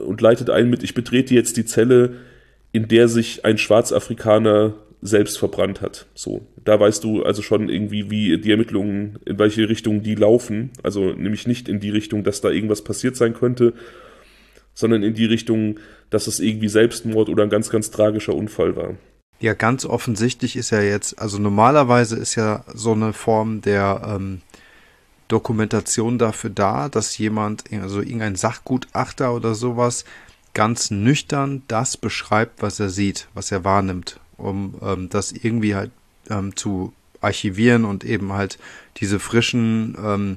ich betrete jetzt die Zelle, in der sich ein Schwarzafrikaner selbst verbrannt hat. So, da weißt du also schon irgendwie, wie die Ermittlungen, in welche Richtung die laufen. Also nämlich nicht in die Richtung, dass da irgendwas passiert sein könnte, sondern in die Richtung, dass es irgendwie Selbstmord oder ein ganz, ganz tragischer Unfall war. Ja, ganz offensichtlich ist ja jetzt, also normalerweise ist ja so eine Form der Dokumentation dafür da, dass jemand, also irgendein Sachgutachter oder sowas, ganz nüchtern das beschreibt, was er sieht, was er wahrnimmt, um das irgendwie halt zu archivieren und eben halt diese frischen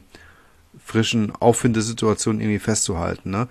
Auffindesituationen irgendwie festzuhalten, ne?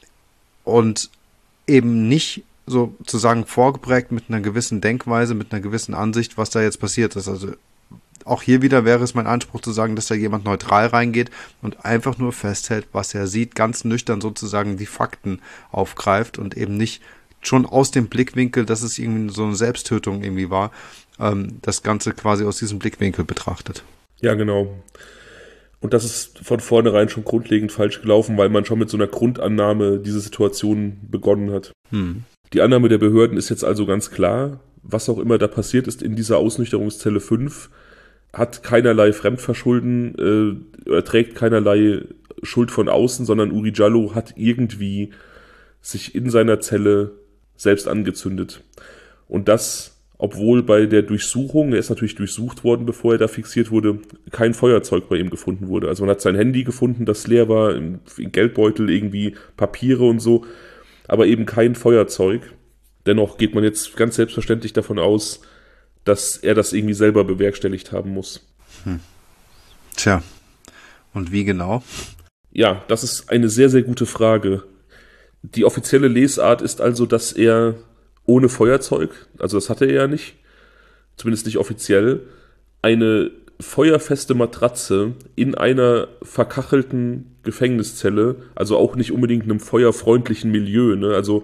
Und eben nicht sozusagen vorgeprägt mit einer gewissen Denkweise, mit einer gewissen Ansicht, was da jetzt passiert ist. Also auch hier wieder wäre es mein Anspruch zu sagen, dass da jemand neutral reingeht und einfach nur festhält, was er sieht, ganz nüchtern sozusagen die Fakten aufgreift und eben nicht schon aus dem Blickwinkel, dass es irgendwie so eine Selbsttötung irgendwie war, das Ganze quasi aus diesem Blickwinkel betrachtet. Ja, genau. Und das ist von vornherein schon grundlegend falsch gelaufen, weil man schon mit so einer Grundannahme diese Situation begonnen hat. Die Annahme der Behörden ist jetzt also ganz klar, was auch immer da passiert ist in dieser Ausnüchterungszelle 5, hat keinerlei Fremdverschulden, trägt keinerlei Schuld von außen, sondern Uri Jallo hat irgendwie sich in seiner Zelle selbst angezündet. Und das, obwohl bei der Durchsuchung, er ist natürlich durchsucht worden, bevor er da fixiert wurde, kein Feuerzeug bei ihm gefunden wurde. Also man hat sein Handy gefunden, das leer war, im Geldbeutel irgendwie Papiere und so, aber eben kein Feuerzeug. Dennoch geht man jetzt ganz selbstverständlich davon aus, dass er das irgendwie selber bewerkstelligt haben muss. Tja, und wie genau? Ja, das ist eine sehr, sehr gute Frage. Die offizielle Lesart ist also, dass er ohne Feuerzeug, also das hatte er ja nicht, zumindest nicht offiziell, eine feuerfeste Matratze in einer verkachelten Gefängniszelle, also auch nicht unbedingt einem feuerfreundlichen Milieu, ne? Also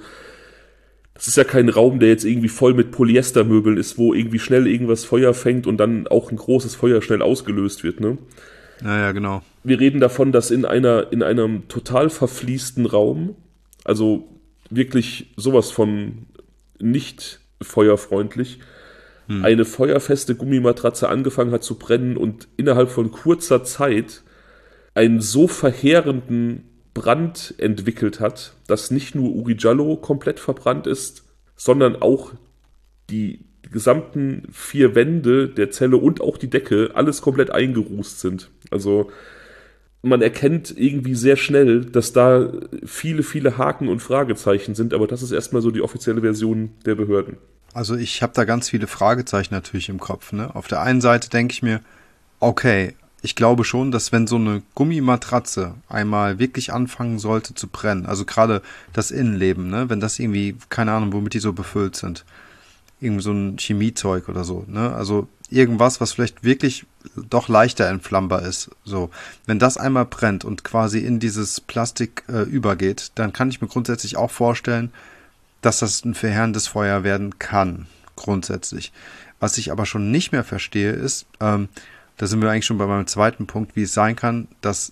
das ist ja kein Raum, der jetzt irgendwie voll mit Polyestermöbeln ist, wo irgendwie schnell irgendwas Feuer fängt und dann auch ein großes Feuer schnell ausgelöst wird, ne? Ja, genau. Wir reden davon, dass in einem total verfließten Raum, also wirklich sowas von nicht feuerfreundlich, eine feuerfeste Gummimatratze angefangen hat zu brennen und innerhalb von kurzer Zeit einen so verheerenden Brand entwickelt hat, dass nicht nur Uri Jallo komplett verbrannt ist, sondern auch die gesamten 4 Wände der Zelle und auch die Decke alles komplett eingerußt sind. Also man erkennt irgendwie sehr schnell, dass da viele, viele Haken und Fragezeichen sind, aber das ist erstmal so die offizielle Version der Behörden. Also ich habe da ganz viele Fragezeichen natürlich im Kopf, ne? Auf der einen Seite denke ich mir, okay, ich glaube schon, dass wenn so eine Gummimatratze einmal wirklich anfangen sollte zu brennen, also gerade das Innenleben, ne, wenn das irgendwie, keine Ahnung, womit die so befüllt sind, irgendwie so ein Chemiezeug oder so, ne, also irgendwas, was vielleicht wirklich doch leichter entflammbar ist, so, wenn das einmal brennt und quasi in dieses Plastik übergeht, dann kann ich mir grundsätzlich auch vorstellen, dass das ein verheerendes Feuer werden kann, grundsätzlich. Was ich aber schon nicht mehr verstehe ist, da sind wir eigentlich schon bei meinem zweiten Punkt, wie es sein kann, dass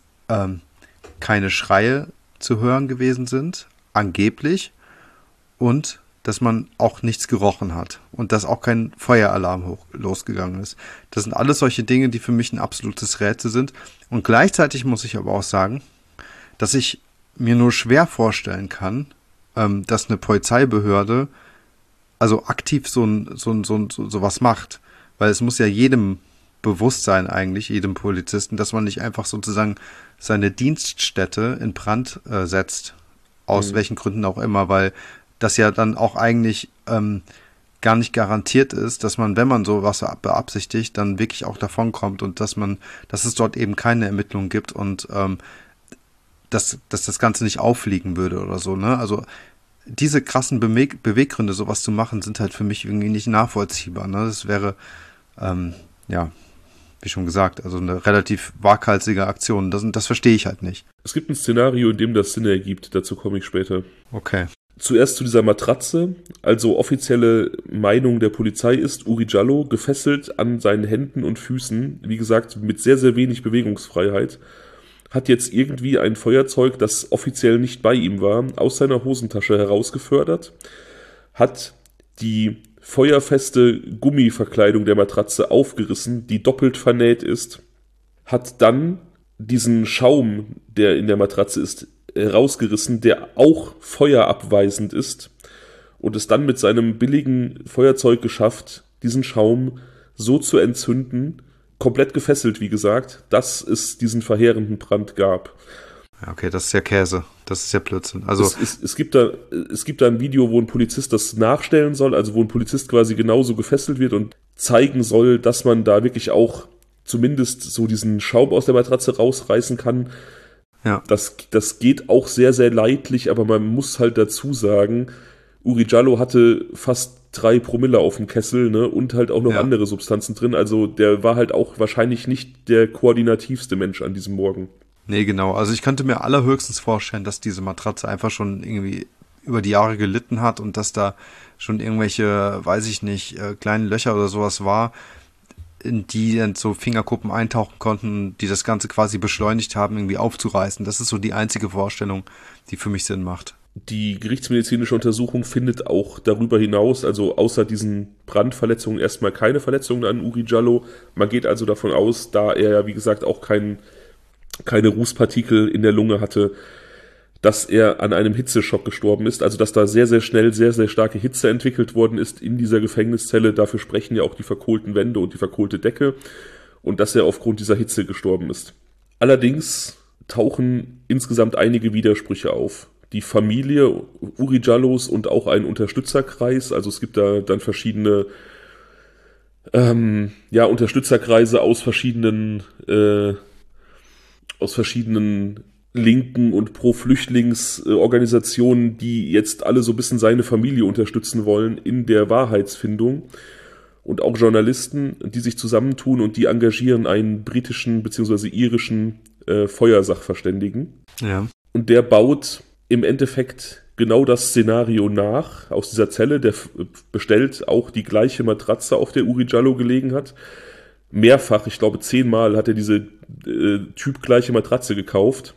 keine Schreie zu hören gewesen sind, angeblich, und dass man auch nichts gerochen hat und dass auch kein Feueralarm losgegangen ist. Das sind alles solche Dinge, die für mich ein absolutes Rätsel sind. Und gleichzeitig muss ich aber auch sagen, dass ich mir nur schwer vorstellen kann, dass eine Polizeibehörde also aktiv sowas macht. Weil es muss ja jedem bewusst sein eigentlich, jedem Polizisten, dass man nicht einfach sozusagen seine Dienststätte in Brand setzt, aus welchen Gründen auch immer, weil das ja dann auch eigentlich gar nicht garantiert ist, dass man, wenn man sowas beabsichtigt, dann wirklich auch davonkommt und dass es dort eben keine Ermittlungen gibt und dass das Ganze nicht auffliegen würde oder so, ne? Also diese krassen Beweggründe, sowas zu machen, sind halt für mich irgendwie nicht nachvollziehbar, ne? Das wäre, ja, wie schon gesagt, also eine relativ waghalsige Aktion. Das verstehe ich halt nicht. Es gibt ein Szenario, in dem das Sinn ergibt, dazu komme ich später. Okay. Zuerst zu dieser Matratze. Also offizielle Meinung der Polizei ist, Uri Jallo gefesselt an seinen Händen und Füßen, wie gesagt, mit sehr, sehr wenig Bewegungsfreiheit, hat jetzt irgendwie ein Feuerzeug, das offiziell nicht bei ihm war, aus seiner Hosentasche herausgefördert, hat die feuerfeste Gummiverkleidung der Matratze aufgerissen, die doppelt vernäht ist, hat dann diesen Schaum, der in der Matratze ist, rausgerissen, der auch feuerabweisend ist und es dann mit seinem billigen Feuerzeug geschafft, diesen Schaum so zu entzünden, komplett gefesselt, wie gesagt, dass es diesen verheerenden Brand gab. Ja, okay, das ist ja Käse. Das ist ja Blödsinn. Also es gibt da ein Video, wo ein Polizist das nachstellen soll, also wo ein Polizist quasi genauso gefesselt wird und zeigen soll, dass man da wirklich auch zumindest so diesen Schaum aus der Matratze rausreißen kann. ja. Das geht auch sehr, sehr leidlich, aber man muss halt dazu sagen, Uri Jallo hatte fast 3 Promille auf dem Kessel, ne, und halt auch noch andere Substanzen drin. Also der war halt auch wahrscheinlich nicht der koordinativste Mensch an diesem Morgen. Nee, genau. Also ich könnte mir allerhöchstens vorstellen, dass diese Matratze einfach schon irgendwie über die Jahre gelitten hat und dass da schon irgendwelche, weiß ich nicht, kleinen Löcher oder sowas war, in die dann so Fingerkuppen eintauchen konnten, die das Ganze quasi beschleunigt haben, irgendwie aufzureißen. Das ist so die einzige Vorstellung, die für mich Sinn macht. Die gerichtsmedizinische Untersuchung findet auch darüber hinaus, also außer diesen Brandverletzungen, erstmal keine Verletzungen an Uri Jallo. Man geht also davon aus, da er ja, wie gesagt, auch keine Rußpartikel in der Lunge hatte, dass er an einem Hitzeschock gestorben ist. Also dass da sehr, sehr schnell sehr, sehr starke Hitze entwickelt worden ist in dieser Gefängniszelle. Dafür sprechen ja auch die verkohlten Wände und die verkohlte Decke. Und dass er aufgrund dieser Hitze gestorben ist. Allerdings tauchen insgesamt einige Widersprüche auf. Die Familie Uri Jallos und auch ein Unterstützerkreis, also es gibt da dann verschiedene Unterstützerkreise aus verschiedenen linken und Pro-Flüchtlingsorganisationen, die jetzt alle so ein bisschen seine Familie unterstützen wollen in der Wahrheitsfindung. Und auch Journalisten, die sich zusammentun und die engagieren einen britischen bzw. irischen Feuersachverständigen. Ja. Und der baut im Endeffekt genau das Szenario nach aus dieser Zelle. Der bestellt auch die gleiche Matratze, auf der Uri Jallo gelegen hat. Mehrfach, ich glaube 10-mal, hat er diese typgleiche Matratze gekauft.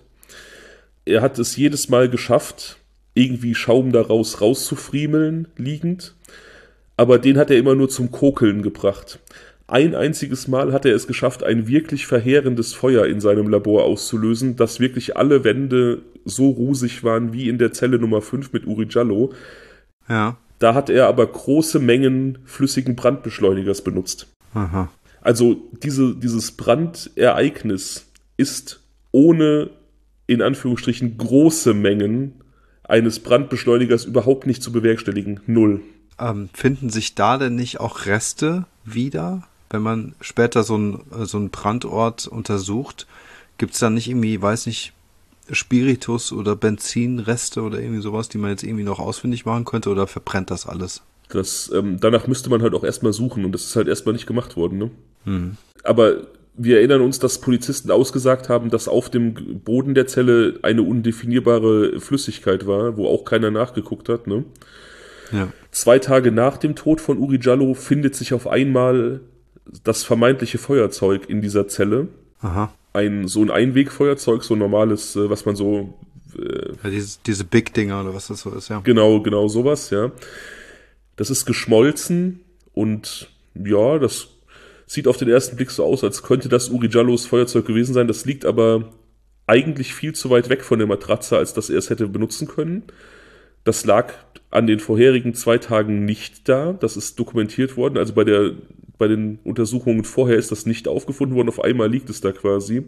Er hat es jedes Mal geschafft, irgendwie Schaum daraus rauszufriemeln, liegend. Aber den hat er immer nur zum Kokeln gebracht. Ein einziges Mal hat er es geschafft, ein wirklich verheerendes Feuer in seinem Labor auszulösen, dass wirklich alle Wände so rusig waren wie in der Zelle Nummer 5 mit Uri Jallo. Ja. Da hat er aber große Mengen flüssigen Brandbeschleunigers benutzt. Aha. Also dieses Brandereignis ist ohne, in Anführungsstrichen, große Mengen eines Brandbeschleunigers überhaupt nicht zu bewerkstelligen. Null. Finden sich da denn nicht auch Reste wieder, wenn man später so einen Brandort untersucht? Gibt es da nicht irgendwie, weiß nicht, Spiritus oder Benzinreste oder irgendwie sowas, die man jetzt irgendwie noch ausfindig machen könnte, oder verbrennt das alles? Danach müsste man halt auch erstmal suchen und das ist halt erstmal nicht gemacht worden, ne? Aber wir erinnern uns, dass Polizisten ausgesagt haben, dass auf dem Boden der Zelle eine undefinierbare Flüssigkeit war, wo auch keiner nachgeguckt hat, ne? Ja. 2 Tage nach dem Tod von Uri Jallo findet sich auf einmal das vermeintliche Feuerzeug in dieser Zelle. Aha. So ein Einwegfeuerzeug, so ein normales, was man so... Ja, diese Big-Dinger oder was das so ist, ja. Genau sowas, ja. Das ist geschmolzen und ja, das sieht auf den ersten Blick so aus, als könnte das Uri Jallos Feuerzeug gewesen sein. Das liegt aber eigentlich viel zu weit weg von der Matratze, als dass er es hätte benutzen können. Das lag an den vorherigen 2 Tagen nicht da. Das ist dokumentiert worden. Also bei den Untersuchungen vorher ist das nicht aufgefunden worden. Auf einmal liegt es da quasi.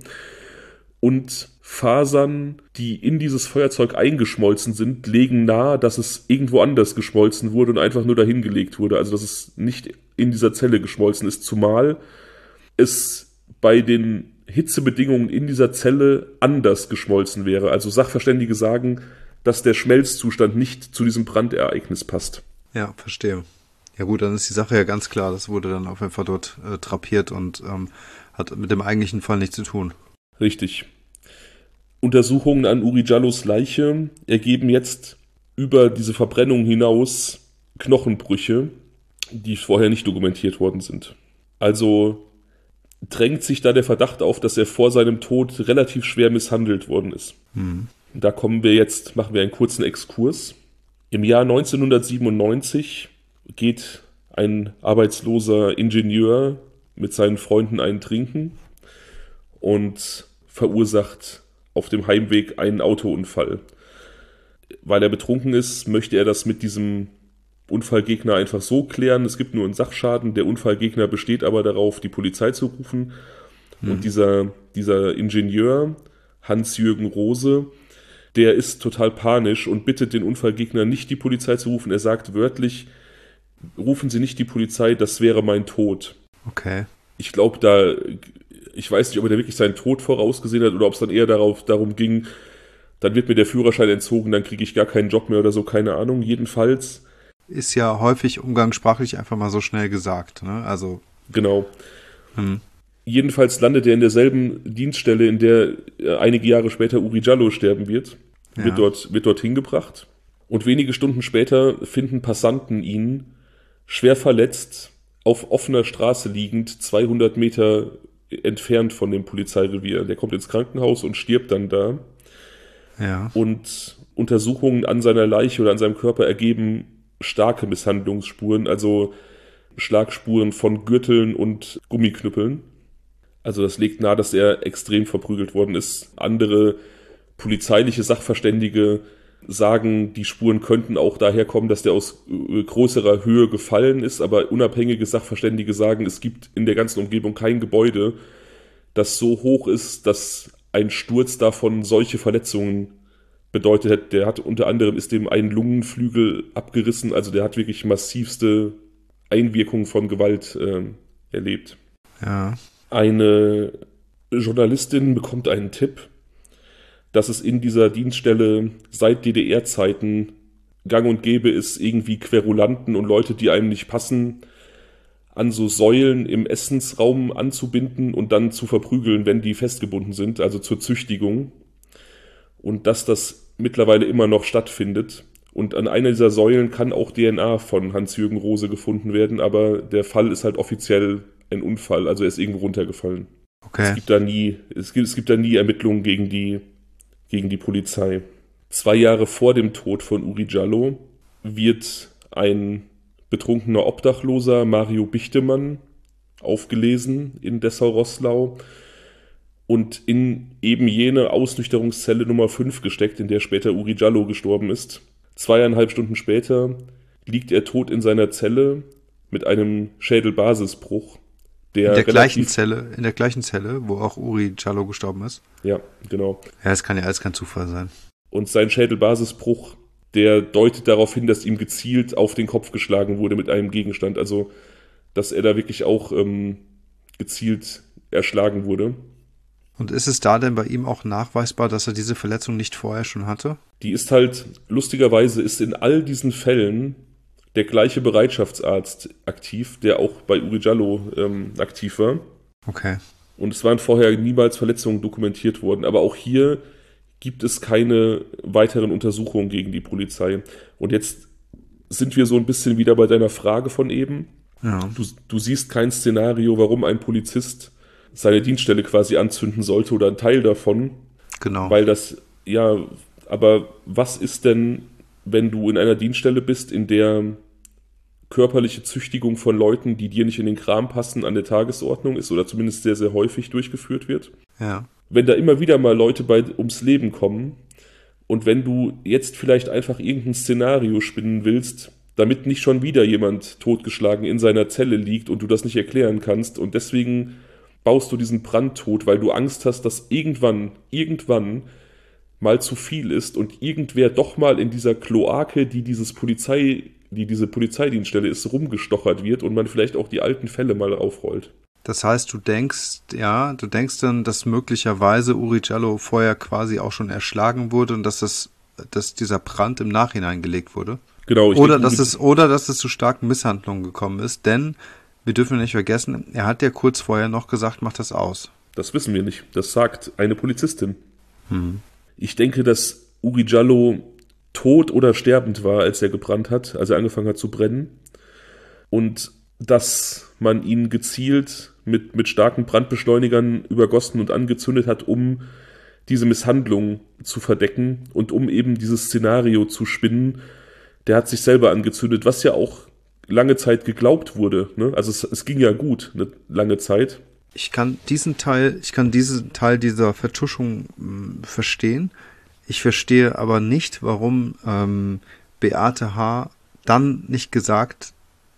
Und Fasern, die in dieses Feuerzeug eingeschmolzen sind, legen nahe, dass es irgendwo anders geschmolzen wurde und einfach nur dahin gelegt wurde. Also dass es nicht in dieser Zelle geschmolzen ist. Zumal es bei den Hitzebedingungen in dieser Zelle anders geschmolzen wäre. Also Sachverständige sagen, dass der Schmelzzustand nicht zu diesem Brandereignis passt. Ja, verstehe. Ja gut, dann ist die Sache ja ganz klar. Das wurde dann auf jeden Fall dort drapiert und hat mit dem eigentlichen Fall nichts zu tun. Richtig. Untersuchungen an Uri Jallows Leiche ergeben jetzt über diese Verbrennung hinaus Knochenbrüche, die vorher nicht dokumentiert worden sind. Also drängt sich da der Verdacht auf, dass er vor seinem Tod relativ schwer misshandelt worden ist. Da machen wir einen kurzen Exkurs. Im Jahr 1997 geht ein arbeitsloser Ingenieur mit seinen Freunden einen trinken und verursacht auf dem Heimweg einen Autounfall. Weil er betrunken ist, möchte er das mit diesem Unfallgegner einfach so klären. Es gibt nur einen Sachschaden. Der Unfallgegner besteht aber darauf, die Polizei zu rufen. Und dieser Ingenieur, Hans-Jürgen Rose, der ist total panisch und bittet den Unfallgegner nicht, die Polizei zu rufen. Er sagt wörtlich, rufen Sie nicht die Polizei, das wäre mein Tod. Okay. Ich weiß nicht, ob er da wirklich seinen Tod vorausgesehen hat oder ob es dann eher darum ging, dann wird mir der Führerschein entzogen, dann kriege ich gar keinen Job mehr oder so, keine Ahnung. Jedenfalls ist ja häufig umgangssprachlich einfach mal so schnell gesagt, ne? Also. Genau. Jedenfalls landet er in derselben Dienststelle, in der einige Jahre später Uri Jallo sterben wird. Ja. Wird dorthin gebracht. Und wenige Stunden später finden Passanten ihn schwer verletzt auf offener Straße liegend, 200 Meter entfernt von dem Polizeirevier. Der kommt ins Krankenhaus und stirbt dann da. Ja. Und Untersuchungen an seiner Leiche oder an seinem Körper ergeben starke Misshandlungsspuren, also Schlagspuren von Gürteln und Gummiknüppeln. Also das legt nahe, dass er extrem verprügelt worden ist. Andere polizeiliche Sachverständige sagen, die Spuren könnten auch daher kommen, dass der aus größerer Höhe gefallen ist, aber unabhängige Sachverständige sagen, es gibt in der ganzen Umgebung kein Gebäude, das so hoch ist, dass ein Sturz davon solche Verletzungen bedeutet hätte. Der hat unter anderem, ist dem ein Lungenflügel abgerissen, also der hat wirklich massivste Einwirkungen von Gewalt erlebt. Ja. Eine Journalistin bekommt einen Tipp, dass es in dieser Dienststelle seit DDR-Zeiten gang und gäbe ist, irgendwie Querulanten und Leute, die einem nicht passen, an so Säulen im Essensraum anzubinden und dann zu verprügeln, wenn die festgebunden sind, also zur Züchtigung. Und dass das mittlerweile immer noch stattfindet. Und an einer dieser Säulen kann auch DNA von Hans-Jürgen Rose gefunden werden, aber der Fall ist halt offiziell ein Unfall, also er ist irgendwo runtergefallen. Okay. Es gibt da nie Ermittlungen gegen die Polizei. 2 Jahre vor dem Tod von Uri Jallo wird ein betrunkener Obdachloser, Mario Bichtemann, aufgelesen in Dessau-Roßlau und in eben jene Ausnüchterungszelle Nummer 5 gesteckt, in der später Uri Jallo gestorben ist. 2,5 Stunden später liegt er tot in seiner Zelle mit einem Schädelbasisbruch. In der gleichen Zelle, wo auch Uri Jallo gestorben ist. Ja, genau. Ja, das kann ja alles kein Zufall sein. Und sein Schädelbasisbruch, der deutet darauf hin, dass ihm gezielt auf den Kopf geschlagen wurde mit einem Gegenstand. Also, dass er da wirklich auch gezielt erschlagen wurde. Und ist es da denn bei ihm auch nachweisbar, dass er diese Verletzung nicht vorher schon hatte? Die ist halt, lustigerweise ist in all diesen Fällen der gleiche Bereitschaftsarzt aktiv, der auch bei Uri Jallo aktiv war. Okay. Und es waren vorher niemals Verletzungen dokumentiert worden. Aber auch hier gibt es keine weiteren Untersuchungen gegen die Polizei. Und jetzt sind wir so ein bisschen wieder bei deiner Frage von eben. Ja. Du siehst kein Szenario, warum ein Polizist seine Dienststelle quasi anzünden sollte oder ein Teil davon. Genau. Weil aber was ist denn, wenn du in einer Dienststelle bist, in der körperliche Züchtigung von Leuten, die dir nicht in den Kram passen, an der Tagesordnung ist oder zumindest sehr, sehr häufig durchgeführt wird? Ja. Wenn da immer wieder mal Leute ums Leben kommen Und wenn du jetzt vielleicht einfach irgendein Szenario spinnen willst, damit nicht schon wieder jemand totgeschlagen in seiner Zelle liegt und du das nicht erklären kannst und deswegen baust du diesen Brandtod, weil du Angst hast, dass irgendwann mal zu viel ist und irgendwer doch mal in dieser Kloake, die diese Polizeidienststelle ist, rumgestochert wird und man vielleicht auch die alten Fälle mal aufrollt. Das heißt, du denkst dann, dass möglicherweise Uri Jallo vorher quasi auch schon erschlagen wurde und dass dieser Brand im Nachhinein gelegt wurde? Genau. Oder dass es zu starken Misshandlungen gekommen ist, denn wir dürfen nicht vergessen, er hat ja kurz vorher noch gesagt, mach das aus. Das wissen wir nicht. Das sagt eine Polizistin. Ich denke, dass Uri Jallo tot oder sterbend war, als er gebrannt hat, als er angefangen hat zu brennen. Und dass man ihn gezielt mit starken Brandbeschleunigern übergossen und angezündet hat, um diese Misshandlung zu verdecken und um eben dieses Szenario zu spinnen. Der hat sich selber angezündet, was ja auch lange Zeit geglaubt wurde. Ne? Also es ging ja gut, eine lange Zeit. Ich kann diesen Teil dieser Vertuschung verstehen. Ich verstehe aber nicht, warum Beate H. dann nicht gesagt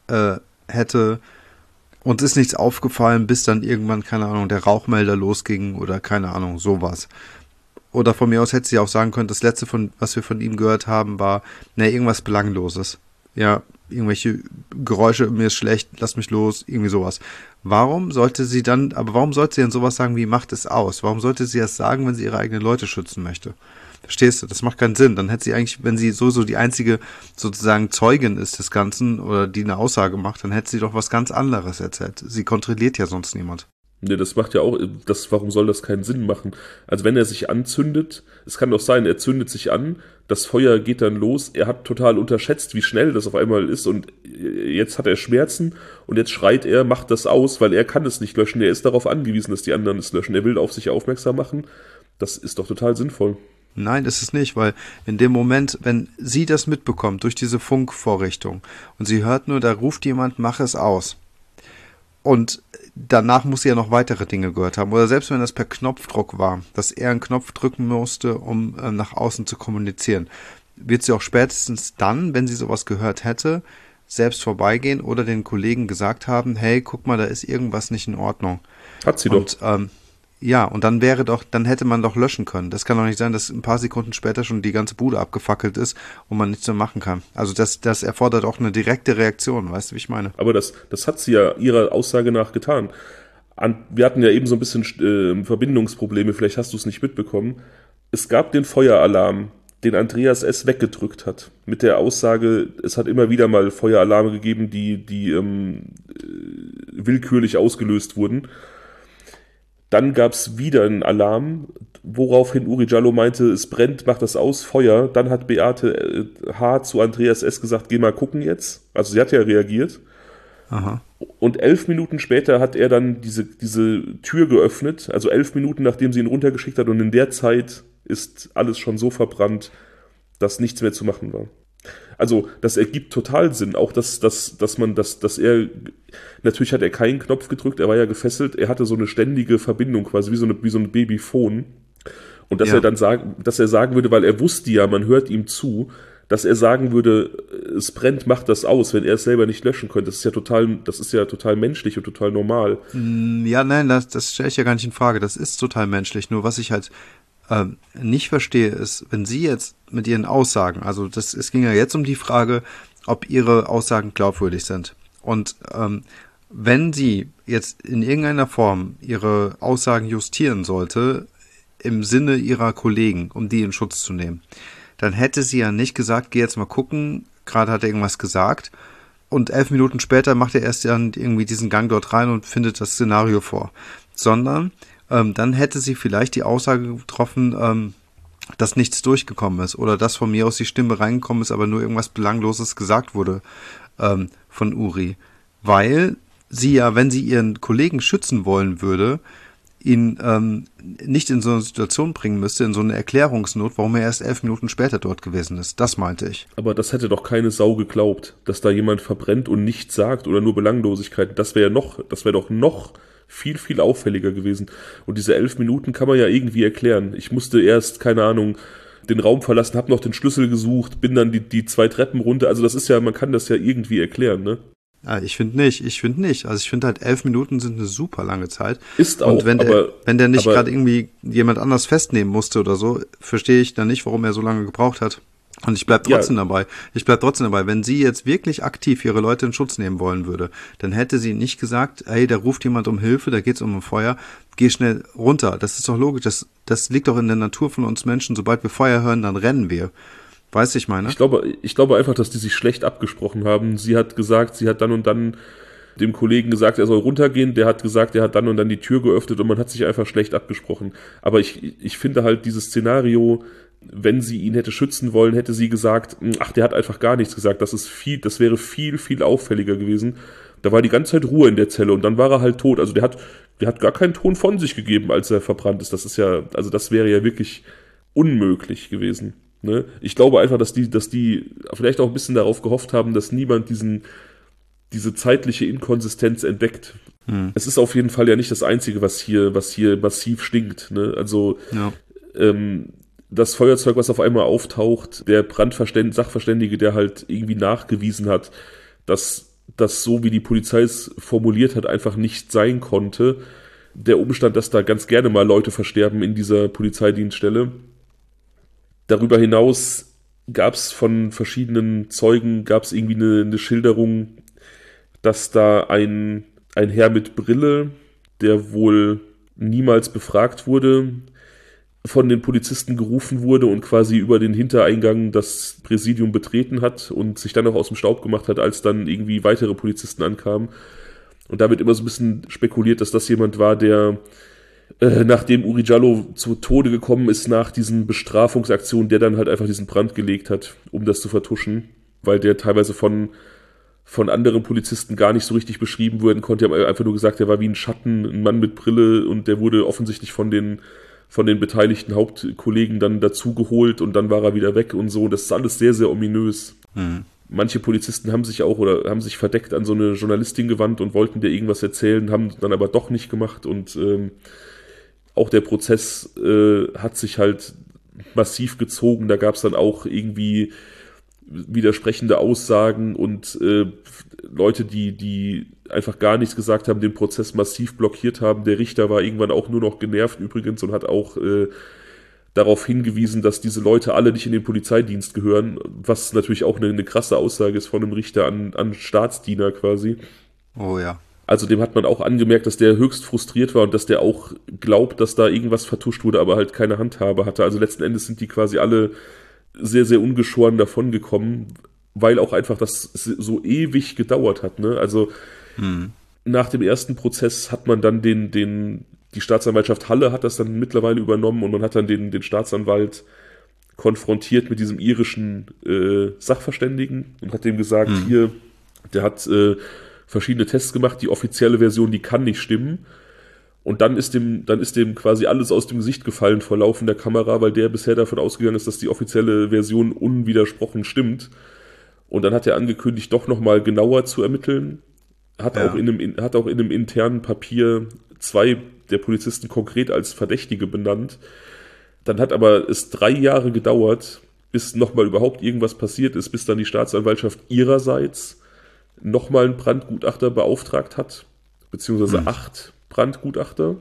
hätte, uns ist nichts aufgefallen, bis dann irgendwann, keine Ahnung, der Rauchmelder losging oder keine Ahnung, sowas. Oder von mir aus hätte sie auch sagen können, das letzte, was wir von ihm gehört haben, war, irgendwas Belangloses. Ja, irgendwelche Geräusche, mir ist schlecht, lass mich los, irgendwie sowas. Warum sollte sie denn sowas sagen wie, macht es aus? Warum sollte sie das sagen, wenn sie ihre eigenen Leute schützen möchte? Verstehst du? Das macht keinen Sinn. Dann hätte sie eigentlich, wenn sie sowieso die einzige sozusagen Zeugin ist des Ganzen oder die eine Aussage macht, dann hätte sie doch was ganz anderes erzählt. Sie kontrolliert ja sonst niemand. Ne, das macht ja auch, warum soll das keinen Sinn machen? Also wenn er sich anzündet, es kann doch sein, er zündet sich an, das Feuer geht dann los, er hat total unterschätzt, wie schnell das auf einmal ist und jetzt hat er Schmerzen und jetzt schreit er, macht das aus, weil er kann es nicht löschen, er ist darauf angewiesen, dass die anderen es löschen, er will auf sich aufmerksam machen, das ist doch total sinnvoll. Nein, ist es nicht, weil in dem Moment, wenn sie das mitbekommt durch diese Funkvorrichtung und sie hört nur, da ruft jemand, mach es aus. Und danach muss sie ja noch weitere Dinge gehört haben. Oder selbst wenn das per Knopfdruck war, dass er einen Knopf drücken musste, um nach außen zu kommunizieren, wird sie auch spätestens dann, wenn sie sowas gehört hätte, selbst vorbeigehen oder den Kollegen gesagt haben, hey, guck mal, da ist irgendwas nicht in Ordnung. Hat sie doch. Ja, und dann hätte man doch löschen können. Das kann doch nicht sein, dass ein paar Sekunden später schon die ganze Bude abgefackelt ist und man nichts mehr machen kann. Also das erfordert auch eine direkte Reaktion, weißt du, wie ich meine? Aber das hat sie ja ihrer Aussage nach getan. Wir hatten ja eben so ein bisschen Verbindungsprobleme, vielleicht hast du es nicht mitbekommen. Es gab den Feueralarm, den Andreas S. weggedrückt hat, mit der Aussage, es hat immer wieder mal Feueralarme gegeben, die willkürlich ausgelöst wurden. Dann gab es wieder einen Alarm, woraufhin Uri Jallo meinte, es brennt, mach das aus, Feuer. Dann hat Beate H. zu Andreas S. gesagt, geh mal gucken jetzt. Also sie hat ja reagiert. Aha. Und 11 Minuten später hat er dann diese Tür geöffnet, also 11 Minuten, nachdem sie ihn runtergeschickt hat. Und in der Zeit ist alles schon so verbrannt, dass nichts mehr zu machen war. Also das ergibt total Sinn, auch dass er, natürlich hat er keinen Knopf gedrückt, er war ja gefesselt, er hatte so eine ständige Verbindung quasi, wie so ein Babyphon. Und dass er dann sagen würde, weil er wusste ja, man hört ihm zu, dass er sagen würde, es brennt, macht das aus, wenn er es selber nicht löschen könnte. Das ist ja total menschlich und total normal. Ja, nein, das stelle ich ja gar nicht in Frage. Das ist total menschlich. Nur was ich halt nicht verstehe, ist, wenn sie jetzt mit ihren Aussagen, also es ging ja jetzt um die Frage, ob ihre Aussagen glaubwürdig sind. Und wenn sie jetzt in irgendeiner Form ihre Aussagen justieren sollte, im Sinne ihrer Kollegen, um die in Schutz zu nehmen, dann hätte sie ja nicht gesagt, geh jetzt mal gucken, gerade hat er irgendwas gesagt, und 11 Minuten später macht er erst dann irgendwie diesen Gang dort rein und findet das Szenario vor. Sondern dann hätte sie vielleicht die Aussage getroffen, dass nichts durchgekommen ist oder dass von mir aus die Stimme reingekommen ist, aber nur irgendwas Belangloses gesagt wurde von Uri. Weil sie ja, wenn sie ihren Kollegen schützen wollen würde, ihn nicht in so eine Situation bringen müsste, in so eine Erklärungsnot, warum er erst 11 Minuten später dort gewesen ist. Das meinte ich. Aber das hätte doch keine Sau geglaubt, dass da jemand verbrennt und nichts sagt oder nur Belanglosigkeiten. Das wäre doch noch viel, viel auffälliger gewesen. Und diese 11 Minuten kann man ja irgendwie erklären. Ich musste erst, keine Ahnung, den Raum verlassen, habe noch den Schlüssel gesucht, bin dann die 2 Treppen runter. Also das ist ja, man kann das ja irgendwie erklären, ne? Ja, ich finde nicht. Also ich finde halt 11 Minuten sind eine super lange Zeit. Ist auch, und wenn der nicht aber gerade irgendwie jemand anders festnehmen musste oder so, verstehe ich dann nicht, warum er so lange gebraucht hat. Und ich bleib trotzdem dabei. Wenn sie jetzt wirklich aktiv ihre Leute in Schutz nehmen wollen würde, dann hätte sie nicht gesagt, hey, da ruft jemand um Hilfe, da geht's um ein Feuer, geh schnell runter. Das ist doch logisch, das liegt doch in der Natur von uns Menschen. Sobald wir Feuer hören, dann rennen wir. Weißt du, ich meine? ich glaube einfach, dass die sich schlecht abgesprochen haben. Sie hat gesagt, sie hat dann und dann dem Kollegen gesagt, er soll runtergehen. Der hat gesagt, er hat dann und dann die Tür geöffnet und man hat sich einfach schlecht abgesprochen. Aber ich finde halt dieses Szenario, wenn sie ihn hätte schützen wollen, hätte sie gesagt, ach, der hat einfach gar nichts gesagt. Das wäre viel, viel auffälliger gewesen. Da war die ganze Zeit Ruhe in der Zelle und dann war er halt tot. Also der hat gar keinen Ton von sich gegeben, als er verbrannt ist. Das wäre ja wirklich unmöglich gewesen. Ne? Ich glaube einfach, dass die vielleicht auch ein bisschen darauf gehofft haben, dass niemand diese zeitliche Inkonsistenz entdeckt. Es ist auf jeden Fall ja nicht das Einzige, was hier massiv stinkt. Ne? Also Ja. Das Feuerzeug, was auf einmal auftaucht, der Sachverständige, der halt irgendwie nachgewiesen hat, dass das so, wie die Polizei es formuliert hat, einfach nicht sein konnte. Der Umstand, dass da ganz gerne mal Leute versterben in dieser Polizeidienststelle. Darüber hinaus gab es von verschiedenen Zeugen, irgendwie eine Schilderung, dass da ein Herr mit Brille, der wohl niemals befragt wurde, von den Polizisten gerufen wurde und quasi über den Hintereingang das Präsidium betreten hat und sich dann auch aus dem Staub gemacht hat, als dann irgendwie weitere Polizisten ankamen. Und da wird immer so ein bisschen spekuliert, dass das jemand war, der nachdem Uri Jallo zu Tode gekommen ist, nach diesen Bestrafungsaktionen, der dann halt einfach diesen Brand gelegt hat, um das zu vertuschen, weil der teilweise von anderen Polizisten gar nicht so richtig beschrieben werden konnte. Die haben einfach nur gesagt, der war wie ein Schatten, ein Mann mit Brille und der wurde offensichtlich von den beteiligten Hauptkollegen dann dazugeholt und dann war er wieder weg und so. Das ist alles sehr, sehr ominös. Manche Polizisten haben sich verdeckt an so eine Journalistin gewandt und wollten dir irgendwas erzählen, haben dann aber doch nicht gemacht und auch der Prozess hat sich halt massiv gezogen. Da gab es dann auch irgendwie widersprechende Aussagen und Leute, die einfach gar nichts gesagt haben, den Prozess massiv blockiert haben. Der Richter war irgendwann auch nur noch genervt übrigens und hat auch darauf hingewiesen, dass diese Leute alle nicht in den Polizeidienst gehören, was natürlich auch eine krasse Aussage ist von einem Richter an Staatsdiener quasi. Oh ja. Also dem hat man auch angemerkt, dass der höchst frustriert war und dass der auch glaubt, dass da irgendwas vertuscht wurde, aber halt keine Handhabe hatte. Also letzten Endes sind die quasi alle sehr, sehr ungeschoren davongekommen, weil auch einfach das so ewig gedauert hat. Ne? Also nach dem ersten Prozess hat man dann die Staatsanwaltschaft Halle hat das dann mittlerweile übernommen und man hat dann den Staatsanwalt konfrontiert mit diesem irischen Sachverständigen und hat dem gesagt, hier, der hat verschiedene Tests gemacht, die offizielle Version, die kann nicht stimmen. Und dann ist dem quasi alles aus dem Gesicht gefallen vor laufender Kamera, weil der bisher davon ausgegangen ist, dass die offizielle Version unwidersprochen stimmt. Und dann hat er angekündigt, doch nochmal genauer zu ermitteln. Hat auch in einem internen Papier 2 der Polizisten konkret als Verdächtige benannt. Dann hat aber es 3 Jahre gedauert, bis nochmal überhaupt irgendwas passiert ist, bis dann die Staatsanwaltschaft ihrerseits nochmal einen Brandgutachter beauftragt hat, beziehungsweise 8 Brandgutachter.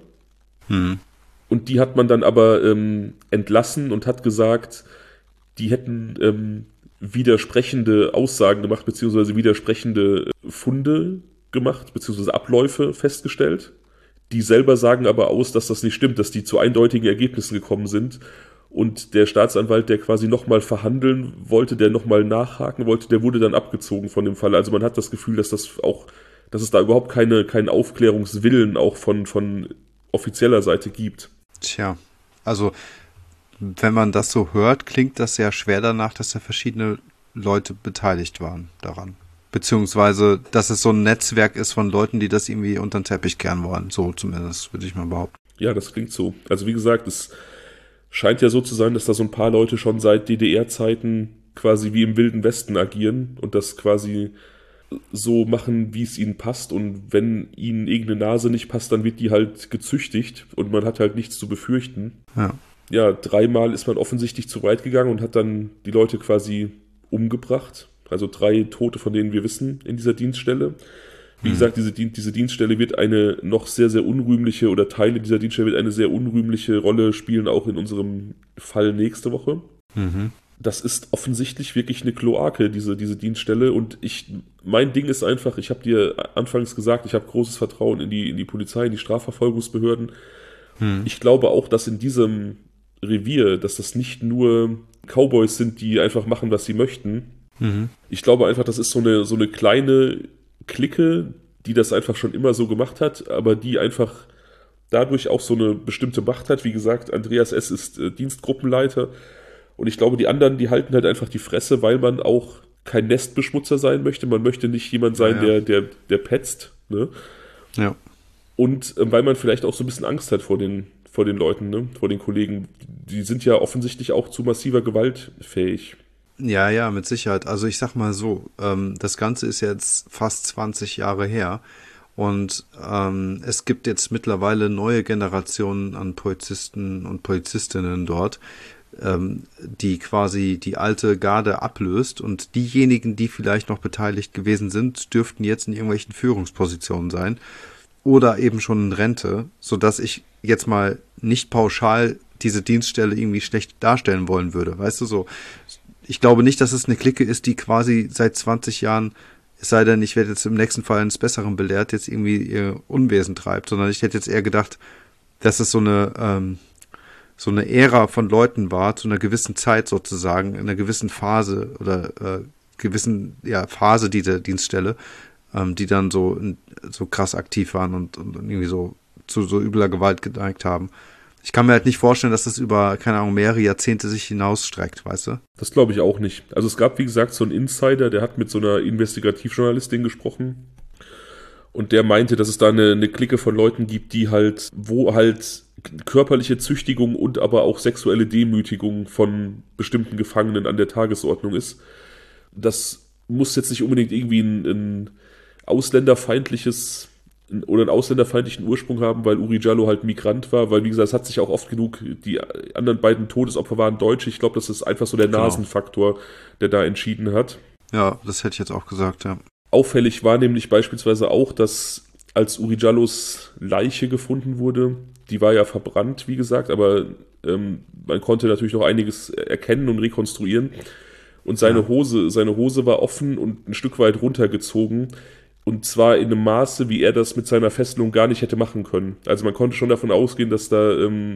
Und die hat man dann aber entlassen und hat gesagt, die hätten widersprechende Aussagen gemacht, beziehungsweise widersprechende Funde gemacht, beziehungsweise Abläufe festgestellt. Die selber sagen aber aus, dass das nicht stimmt, dass die zu eindeutigen Ergebnissen gekommen sind. Und der Staatsanwalt, der quasi nochmal verhandeln wollte, der nochmal nachhaken wollte, der wurde dann abgezogen von dem Fall. Also man hat das Gefühl, dass es da überhaupt keinen Aufklärungswillen auch von offizieller Seite gibt. Tja, also wenn man das so hört, klingt das sehr schwer danach, dass da verschiedene Leute beteiligt waren daran. Beziehungsweise, dass es so ein Netzwerk ist von Leuten, die das irgendwie unter den Teppich kehren wollen. So zumindest, würde ich mal behaupten. Ja, das klingt so. Also wie gesagt, es scheint ja so zu sein, dass da so ein paar Leute schon seit DDR-Zeiten quasi wie im Wilden Westen agieren und das quasi so machen, wie es ihnen passt. Und wenn ihnen irgendeine Nase nicht passt, dann wird die halt gezüchtigt und man hat halt nichts zu befürchten. Ja. ja, dreimal ist man offensichtlich zu weit gegangen und hat dann die Leute quasi umgebracht. Also 3 Tote, von denen wir wissen, in dieser Dienststelle. Wie gesagt, diese Dienststelle wird eine noch sehr, sehr unrühmliche, oder Teile dieser Dienststelle wird eine sehr unrühmliche Rolle spielen, auch in unserem Fall nächste Woche. Mhm. Das ist offensichtlich wirklich eine Kloake, diese Dienststelle. Und mein Ding ist einfach, ich habe dir anfangs gesagt, ich habe großes Vertrauen in die Polizei, in die Strafverfolgungsbehörden. Ich glaube auch, dass in diesem Revier, dass das nicht nur Cowboys sind, die einfach machen, was sie möchten. Ich glaube einfach, das ist so eine kleine Clique, die das einfach schon immer so gemacht hat, aber die einfach dadurch auch so eine bestimmte Macht hat. Wie gesagt, Andreas S. ist Dienstgruppenleiter. Und ich glaube, die anderen, die halten halt einfach die Fresse, weil man auch kein Nestbeschmutzer sein möchte. Man möchte nicht jemand sein, Ja. der petzt. Ne? Ja. Und weil man vielleicht auch so ein bisschen Angst hat vor den Leuten, ne? Vor den Kollegen. Die sind ja offensichtlich auch zu massiver Gewalt fähig. Ja, ja, mit Sicherheit. Also ich sag mal so, das Ganze ist jetzt fast 20 Jahre her und es gibt jetzt mittlerweile neue Generationen an Polizisten und Polizistinnen dort, die quasi die alte Garde ablöst, und diejenigen, die vielleicht noch beteiligt gewesen sind, dürften jetzt in irgendwelchen Führungspositionen sein oder eben schon in Rente, sodass ich jetzt mal nicht pauschal diese Dienststelle irgendwie schlecht darstellen wollen würde. Weißt du, so, ich glaube nicht, dass es eine Clique ist, die quasi seit 20 Jahren, es sei denn, ich werde jetzt im nächsten Fall eines Besseren belehrt, jetzt irgendwie ihr Unwesen treibt, sondern ich hätte jetzt eher gedacht, dass es so eine Ära von Leuten war, zu einer gewissen Zeit sozusagen, in einer gewissen Phase oder gewissen Phase dieser Dienststelle, die dann so krass aktiv waren und irgendwie so zu so übler Gewalt geneigt haben. Ich kann mir halt nicht vorstellen, dass das über, keine Ahnung, mehrere Jahrzehnte sich hinausstreckt, weißt du? Das glaube ich auch nicht. Also es gab, wie gesagt, so einen Insider, der hat mit so einer Investigativjournalistin gesprochen und der meinte, dass es da eine Clique von Leuten gibt, die halt, wo halt körperliche Züchtigung und aber auch sexuelle Demütigung von bestimmten Gefangenen an der Tagesordnung ist. Das muss jetzt nicht unbedingt irgendwie ein ausländerfeindliches oder einen ausländerfeindlichen Ursprung haben, weil Uri Jallo halt Migrant war, weil wie gesagt, es hat sich auch oft genug, die anderen beiden Todesopfer waren Deutsche. Ich glaube, das ist einfach so der Genau. Nasenfaktor, der da entschieden hat. Ja, das hätte ich jetzt auch gesagt, ja. Auffällig war nämlich beispielsweise auch, dass als Uri Jallos Leiche gefunden wurde, die war ja verbrannt, wie gesagt, aber man konnte natürlich noch einiges erkennen und rekonstruieren. Und seine Hose war offen und ein Stück weit runtergezogen. Und zwar in einem Maße, wie er das mit seiner Fesselung gar nicht hätte machen können. Also man konnte schon davon ausgehen, dass da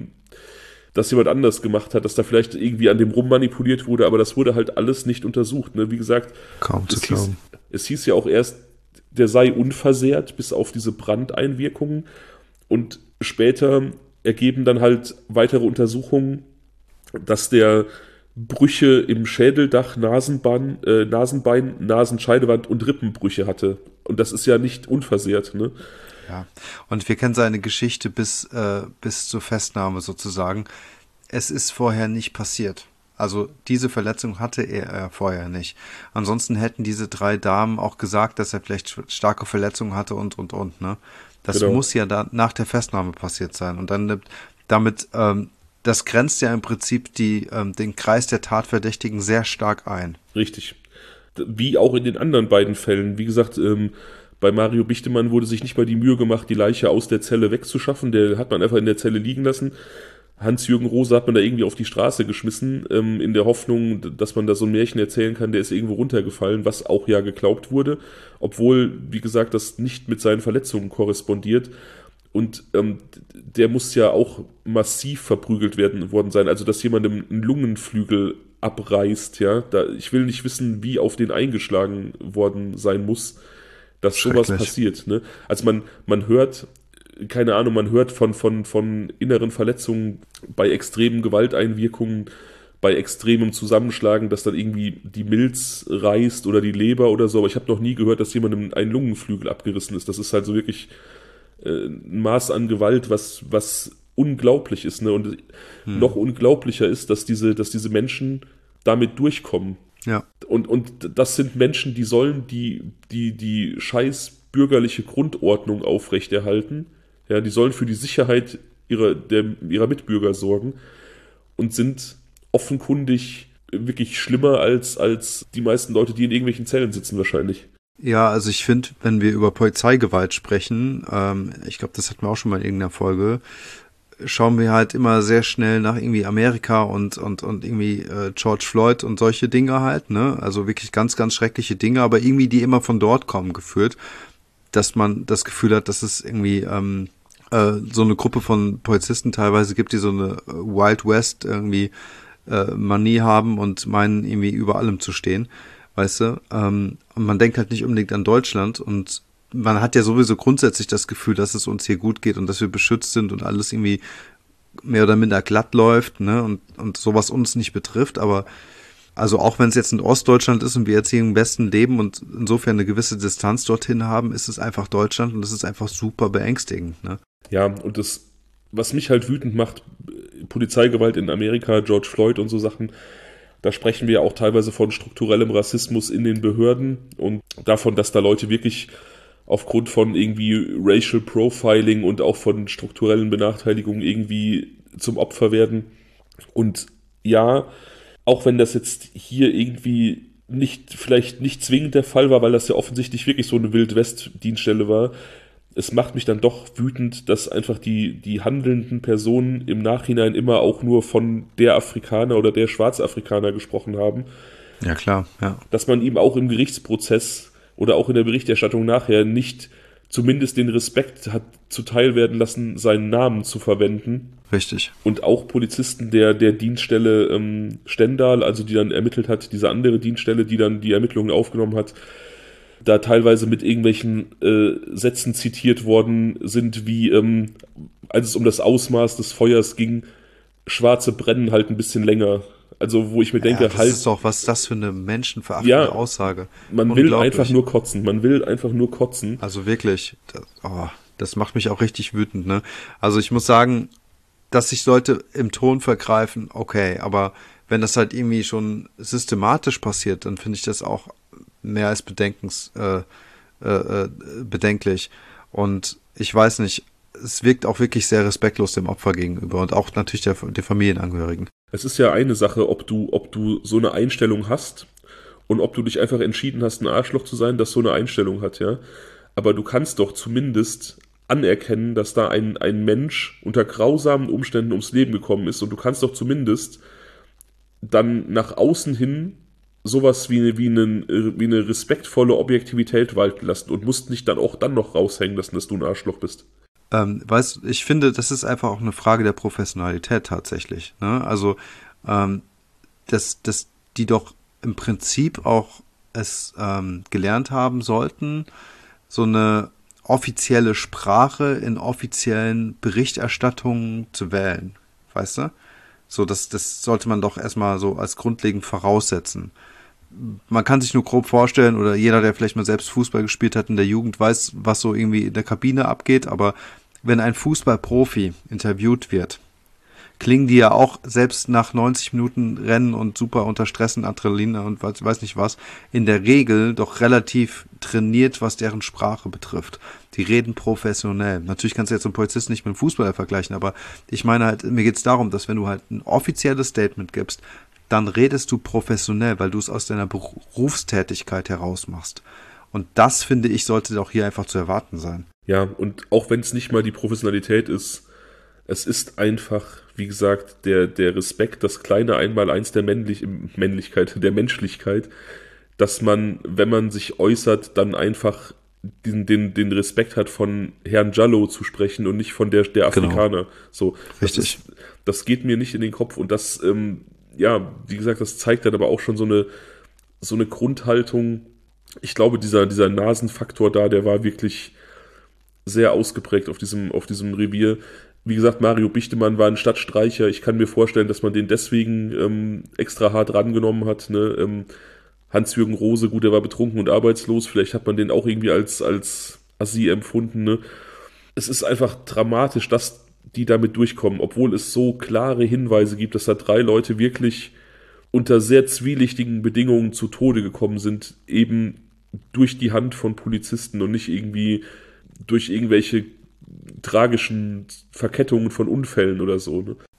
das jemand anders gemacht hat, dass da vielleicht irgendwie an dem rummanipuliert wurde, aber das wurde halt alles nicht untersucht. Ne? Wie gesagt, Kaum zu glauben. Es hieß ja auch erst, der sei unversehrt, bis auf diese Brandeinwirkungen. Und später ergeben dann halt weitere Untersuchungen, dass der Brüche im Schädeldach, Nasenbein, Nasenscheidewand und Rippenbrüche hatte. Und das ist ja nicht unversehrt, ne? Ja, und wir kennen seine Geschichte bis zur Festnahme sozusagen. Es ist vorher nicht passiert. Also diese Verletzung hatte er vorher nicht. Ansonsten hätten diese 3 Damen auch gesagt, dass er vielleicht starke Verletzungen hatte und, ne? Das Genau. muss ja da nach der Festnahme passiert sein. Und dann damit, das grenzt ja im Prinzip den Kreis der Tatverdächtigen sehr stark ein. Richtig. Wie auch in den anderen beiden Fällen. Wie gesagt, bei Mario Bichtemann wurde sich nicht mal die Mühe gemacht, die Leiche aus der Zelle wegzuschaffen. Der hat man einfach in der Zelle liegen lassen. Hans-Jürgen Rose hat man da irgendwie auf die Straße geschmissen, in der Hoffnung, dass man da so ein Märchen erzählen kann, der ist irgendwo runtergefallen, was auch ja geglaubt wurde, obwohl, wie gesagt, das nicht mit seinen Verletzungen korrespondiert. Und der muss ja auch massiv verprügelt worden sein, also dass jemandem einen Lungenflügel abreißt, ja. Ich will nicht wissen, wie auf den eingeschlagen worden sein muss, dass sowas passiert, ne? Also man hört, keine Ahnung, man hört von inneren Verletzungen bei extremen Gewalteinwirkungen, bei extremem Zusammenschlagen, dass dann irgendwie die Milz reißt oder die Leber oder so, aber ich habe noch nie gehört, dass jemandem ein Lungenflügel abgerissen ist. Das ist halt so wirklich ein Maß an Gewalt, was unglaublich ist, ne? Und noch unglaublicher ist, dass diese Menschen damit durchkommen. Ja. Und das sind Menschen, die sollen die scheiß bürgerliche Grundordnung aufrechterhalten. Ja, die sollen für die Sicherheit ihrer Mitbürger sorgen. und sind offenkundig wirklich schlimmer als die meisten Leute, die in irgendwelchen Zellen sitzen wahrscheinlich. Ja, also ich finde, wenn wir über Polizeigewalt sprechen, ich glaube, das hatten wir auch schon mal in irgendeiner Folge, schauen wir halt immer sehr schnell nach irgendwie Amerika und irgendwie George Floyd und solche Dinge halt, ne? Also wirklich ganz, ganz schreckliche Dinge, aber irgendwie die immer von dort kommen geführt, dass man das Gefühl hat, dass es irgendwie so eine Gruppe von Polizisten teilweise gibt, die so eine Wild West irgendwie Manie haben und meinen irgendwie über allem zu stehen, weißt du? Und man denkt halt nicht unbedingt an Deutschland und man hat ja sowieso grundsätzlich das Gefühl, dass es uns hier gut geht und dass wir beschützt sind und alles irgendwie mehr oder minder glatt läuft, ne? Und sowas uns nicht betrifft, aber also auch wenn es jetzt in Ostdeutschland ist und wir jetzt hier im Westen leben und insofern eine gewisse Distanz dorthin haben, ist es einfach Deutschland und es ist einfach super beängstigend, ne? Ja, und das, was mich halt wütend macht, Polizeigewalt in Amerika, George Floyd und so Sachen, da sprechen wir auch teilweise von strukturellem Rassismus in den Behörden und davon, dass da Leute wirklich aufgrund von irgendwie Racial Profiling und auch von strukturellen Benachteiligungen irgendwie zum Opfer werden. Und ja, auch wenn das jetzt hier irgendwie vielleicht nicht zwingend der Fall war, weil das ja offensichtlich wirklich so eine Wild-West-Dienststelle war, es macht mich dann doch wütend, dass einfach die handelnden Personen im Nachhinein immer auch nur von der Afrikaner oder der Schwarzafrikaner gesprochen haben. Ja, klar, ja. Dass man ihm auch im Gerichtsprozess oder auch in der Berichterstattung nachher nicht zumindest den Respekt hat zuteil werden lassen, seinen Namen zu verwenden. Richtig. Und auch Polizisten der Dienststelle Stendal, also die dann ermittelt hat, diese andere Dienststelle, die dann die Ermittlungen aufgenommen hat, da teilweise mit irgendwelchen Sätzen zitiert worden sind, wie als es um das Ausmaß des Feuers ging, Schwarze brennen halt ein bisschen länger. Also wo ich mir denke, das halt... ist doch, was ist das für eine menschenverachtende Aussage? Man will einfach nur kotzen. Man will einfach nur kotzen. Also wirklich, das macht mich auch richtig wütend, ne? Also ich muss sagen, dass sich Leute im Ton vergreifen, okay, aber wenn das halt irgendwie schon systematisch passiert, dann finde ich das auch mehr als bedenklich. Und ich weiß nicht, es wirkt auch wirklich sehr respektlos dem Opfer gegenüber und auch natürlich der Familienangehörigen. Es ist ja eine Sache, ob du so eine Einstellung hast und ob du dich einfach entschieden hast, ein Arschloch zu sein, das so eine Einstellung hat, ja. Aber du kannst doch zumindest anerkennen, dass da ein Mensch unter grausamen Umständen ums Leben gekommen ist und du kannst doch zumindest dann nach außen hin sowas wie eine respektvolle Objektivität walten lassen und musst nicht dann auch dann noch raushängen lassen, dass du ein Arschloch bist. Weißt du, ich finde, das ist einfach auch eine Frage der Professionalität tatsächlich, ne? Also, dass die doch im Prinzip auch es gelernt haben sollten, so eine offizielle Sprache in offiziellen Berichterstattungen zu wählen, weißt du? So, das sollte man doch erstmal so als grundlegend voraussetzen. Man kann sich nur grob vorstellen, oder jeder, der vielleicht mal selbst Fußball gespielt hat in der Jugend, weiß, was so irgendwie in der Kabine abgeht, aber wenn ein Fußballprofi interviewt wird, klingen die ja auch selbst nach 90 Minuten Rennen und super unter Stress und Adrenalin und weiß nicht was, in der Regel doch relativ trainiert, was deren Sprache betrifft. Die reden professionell. Natürlich kannst du jetzt einen Polizisten nicht mit einem Fußballer vergleichen, aber ich meine halt, mir geht's darum, dass wenn du halt ein offizielles Statement gibst, dann redest du professionell, weil du es aus deiner Berufstätigkeit heraus machst. Und das, finde ich, sollte doch hier einfach zu erwarten sein. Ja, und auch wenn es nicht mal die Professionalität ist, es ist einfach, wie gesagt, der Respekt, das kleine Einmaleins der Männlichkeit, der Menschlichkeit, dass man, wenn man sich äußert, dann einfach den Respekt hat, von Herrn Jallo zu sprechen und nicht von der Afrikaner. Genau. So, richtig. Das geht mir nicht in den Kopf und das, ja, wie gesagt, das zeigt dann aber auch schon so eine Grundhaltung. Ich glaube, dieser Nasenfaktor da, der war wirklich sehr ausgeprägt auf diesem Revier. Wie gesagt, Mario Bichtemann war ein Stadtstreicher. Ich kann mir vorstellen, dass man den deswegen extra hart rangenommen hat. Ne? Hans-Jürgen Rose, gut, der war betrunken und arbeitslos. Vielleicht hat man den auch irgendwie als Assi empfunden. Ne? Es ist einfach dramatisch, dass die damit durchkommen, obwohl es so klare Hinweise gibt, dass da 3 Leute wirklich unter sehr zwielichtigen Bedingungen zu Tode gekommen sind, eben durch die Hand von Polizisten und nicht irgendwie durch irgendwelche tragischen Verkettungen von Unfällen oder so. Ne?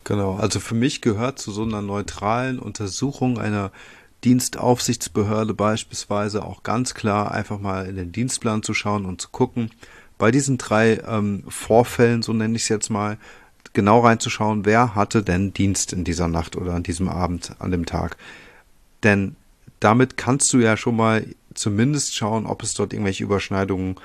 Genau, also für mich gehört zu so einer neutralen Untersuchung einer Dienstaufsichtsbehörde beispielsweise auch ganz klar einfach mal in den Dienstplan zu schauen und zu gucken, bei diesen drei Vorfällen, so nenne ich es jetzt mal, genau reinzuschauen, wer hatte denn Dienst in dieser Nacht oder an diesem Abend, an dem Tag. Denn damit kannst du ja schon mal zumindest schauen, ob es dort irgendwelche Überschneidungen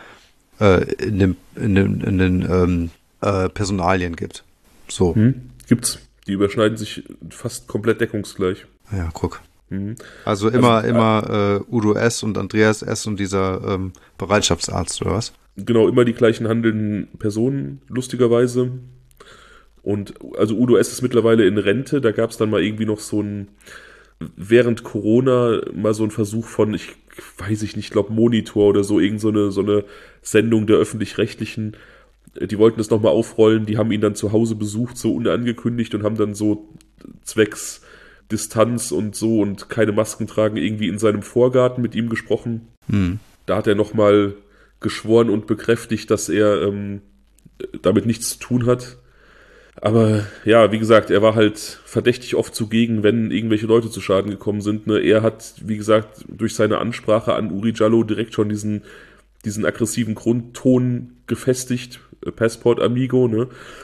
in den Personalien gibt. So. Gibt's. Die überschneiden sich fast komplett deckungsgleich. Ja, guck. Mhm. Also Also immer Udo S. und Andreas S. und dieser Bereitschaftsarzt, oder was? genau, immer die gleichen handelnden Personen, lustigerweise. Und also Udo S. ist mittlerweile in Rente. Da gab es dann mal irgendwie noch so ein, während Corona mal so ein Versuch von, ich weiß ich nicht, ich glaube Monitor oder so, so eine Sendung der Öffentlich-Rechtlichen. Die wollten das nochmal aufrollen, die haben ihn dann zu Hause besucht, so unangekündigt und haben dann so zwecks Distanz und so und keine Masken tragen irgendwie in seinem Vorgarten mit ihm gesprochen. Hm. Da hat er nochmal geschworen und bekräftigt, dass er damit nichts zu tun hat. Aber ja, wie gesagt, er war halt verdächtig oft zugegen, wenn irgendwelche Leute zu Schaden gekommen sind. Ne? Er hat, wie gesagt, durch seine Ansprache an Uri Jallo direkt schon diesen aggressiven Grundton gefestigt, Passport Amigo, ne?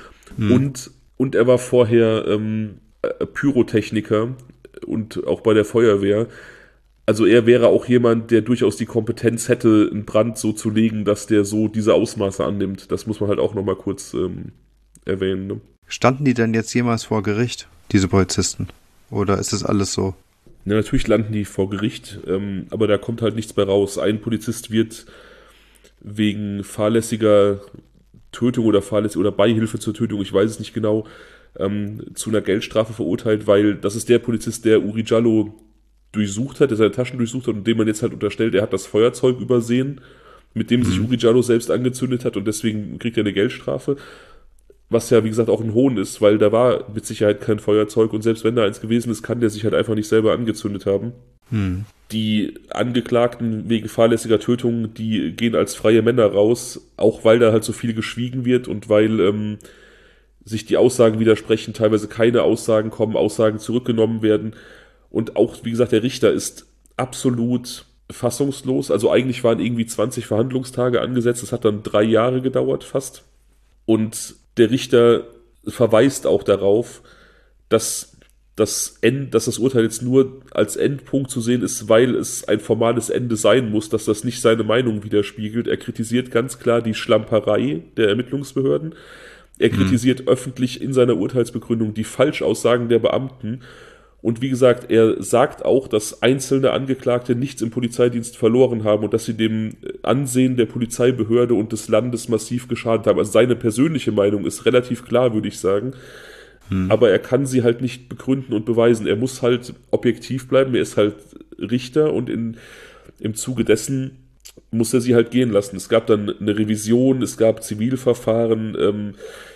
Und er war vorher Pyrotechniker und auch bei der Feuerwehr. Also er wäre auch jemand, der durchaus die Kompetenz hätte, einen Brand so zu legen, dass der so diese Ausmaße annimmt. Das muss man halt auch nochmal kurz erwähnen. Ne? Standen die denn jetzt jemals vor Gericht, diese Polizisten? Oder ist das alles so? Ja, natürlich landen die vor Gericht, aber da kommt halt nichts bei raus. Ein Polizist wird wegen fahrlässiger Tötung oder Beihilfe zur Tötung, ich weiß es nicht genau, zu einer Geldstrafe verurteilt, weil das ist der Polizist, der Uri Jallo durchsucht hat, der seine Taschen durchsucht hat und dem man jetzt halt unterstellt, er hat das Feuerzeug übersehen, mit dem sich Uri Jallo selbst angezündet hat und deswegen kriegt er eine Geldstrafe. Was ja, wie gesagt, auch ein Hohn ist, weil da war mit Sicherheit kein Feuerzeug und selbst wenn da eins gewesen ist, kann der sich halt einfach nicht selber angezündet haben. Die Angeklagten wegen fahrlässiger Tötung, die gehen als freie Männer raus, auch weil da halt so viel geschwiegen wird und weil sich die Aussagen widersprechen, teilweise keine Aussagen kommen, Aussagen zurückgenommen werden. Und auch, wie gesagt, der Richter ist absolut fassungslos. Also eigentlich waren irgendwie 20 Verhandlungstage angesetzt, das hat dann 3 Jahre gedauert fast. Und der Richter verweist auch darauf, dass das Urteil jetzt nur als Endpunkt zu sehen ist, weil es ein formales Ende sein muss, dass das nicht seine Meinung widerspiegelt. Er kritisiert ganz klar die Schlamperei der Ermittlungsbehörden. Er kritisiert öffentlich in seiner Urteilsbegründung die Falschaussagen der Beamten. Und wie gesagt, er sagt auch, dass einzelne Angeklagte nichts im Polizeidienst verloren haben und dass sie dem Ansehen der Polizeibehörde und des Landes massiv geschadet haben. Also seine persönliche Meinung ist relativ klar, würde ich sagen. Aber er kann sie halt nicht begründen und beweisen. Er muss halt objektiv bleiben. Er ist halt Richter und im Zuge dessen muss er sie halt gehen lassen. Es gab dann eine Revision, es gab Zivilverfahren,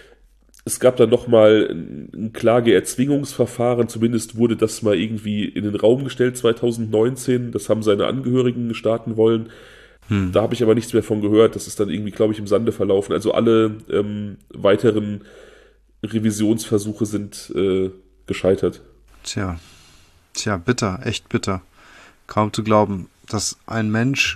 es gab dann nochmal ein Klageerzwingungsverfahren, zumindest wurde das mal irgendwie in den Raum gestellt 2019, das haben seine Angehörigen starten wollen. Da habe ich aber nichts mehr von gehört, das ist dann irgendwie, glaube ich, im Sande verlaufen. Also alle weiteren Revisionsversuche sind gescheitert. Tja, bitter, echt bitter. Kaum zu glauben, dass ein Mensch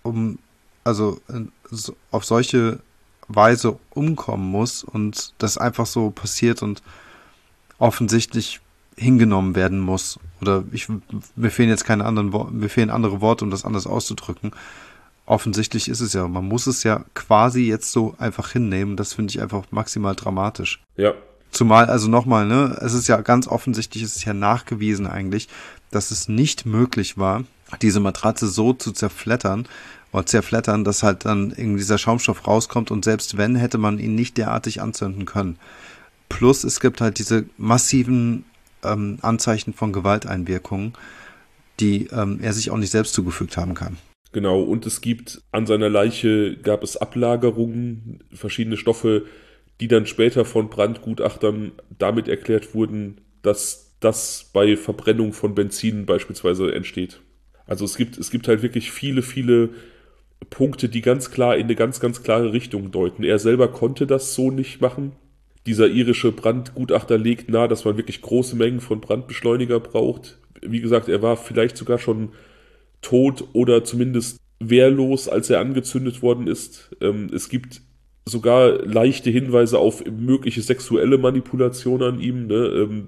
auf solche Weise umkommen muss und das einfach so passiert und offensichtlich hingenommen werden muss. Oder mir fehlen jetzt mir fehlen andere Worte, um das anders auszudrücken. Offensichtlich ist es ja, man muss es ja quasi jetzt so einfach hinnehmen. Das finde ich einfach maximal dramatisch. Ja. Zumal, also nochmal, ne, es ist ja ganz offensichtlich, es ist ja nachgewiesen eigentlich, dass es nicht möglich war, diese Matratze so zu zerflettern, dass halt dann irgendwie dieser Schaumstoff rauskommt und selbst wenn, hätte man ihn nicht derartig anzünden können. Plus es gibt halt diese massiven Anzeichen von Gewalteinwirkungen, die er sich auch nicht selbst zugefügt haben kann. Genau, und es gibt an seiner Leiche gab es Ablagerungen, verschiedene Stoffe, die dann später von Brandgutachtern damit erklärt wurden, dass das bei Verbrennung von Benzin beispielsweise entsteht. Also es gibt halt wirklich viele, viele Punkte, die ganz klar in eine ganz, ganz klare Richtung deuten. Er selber konnte das so nicht machen. Dieser irische Brandgutachter legt nahe, dass man wirklich große Mengen von Brandbeschleuniger braucht. Wie gesagt, er war vielleicht sogar schon tot oder zumindest wehrlos, als er angezündet worden ist. Es gibt sogar leichte Hinweise auf mögliche sexuelle Manipulation an ihm. Ne?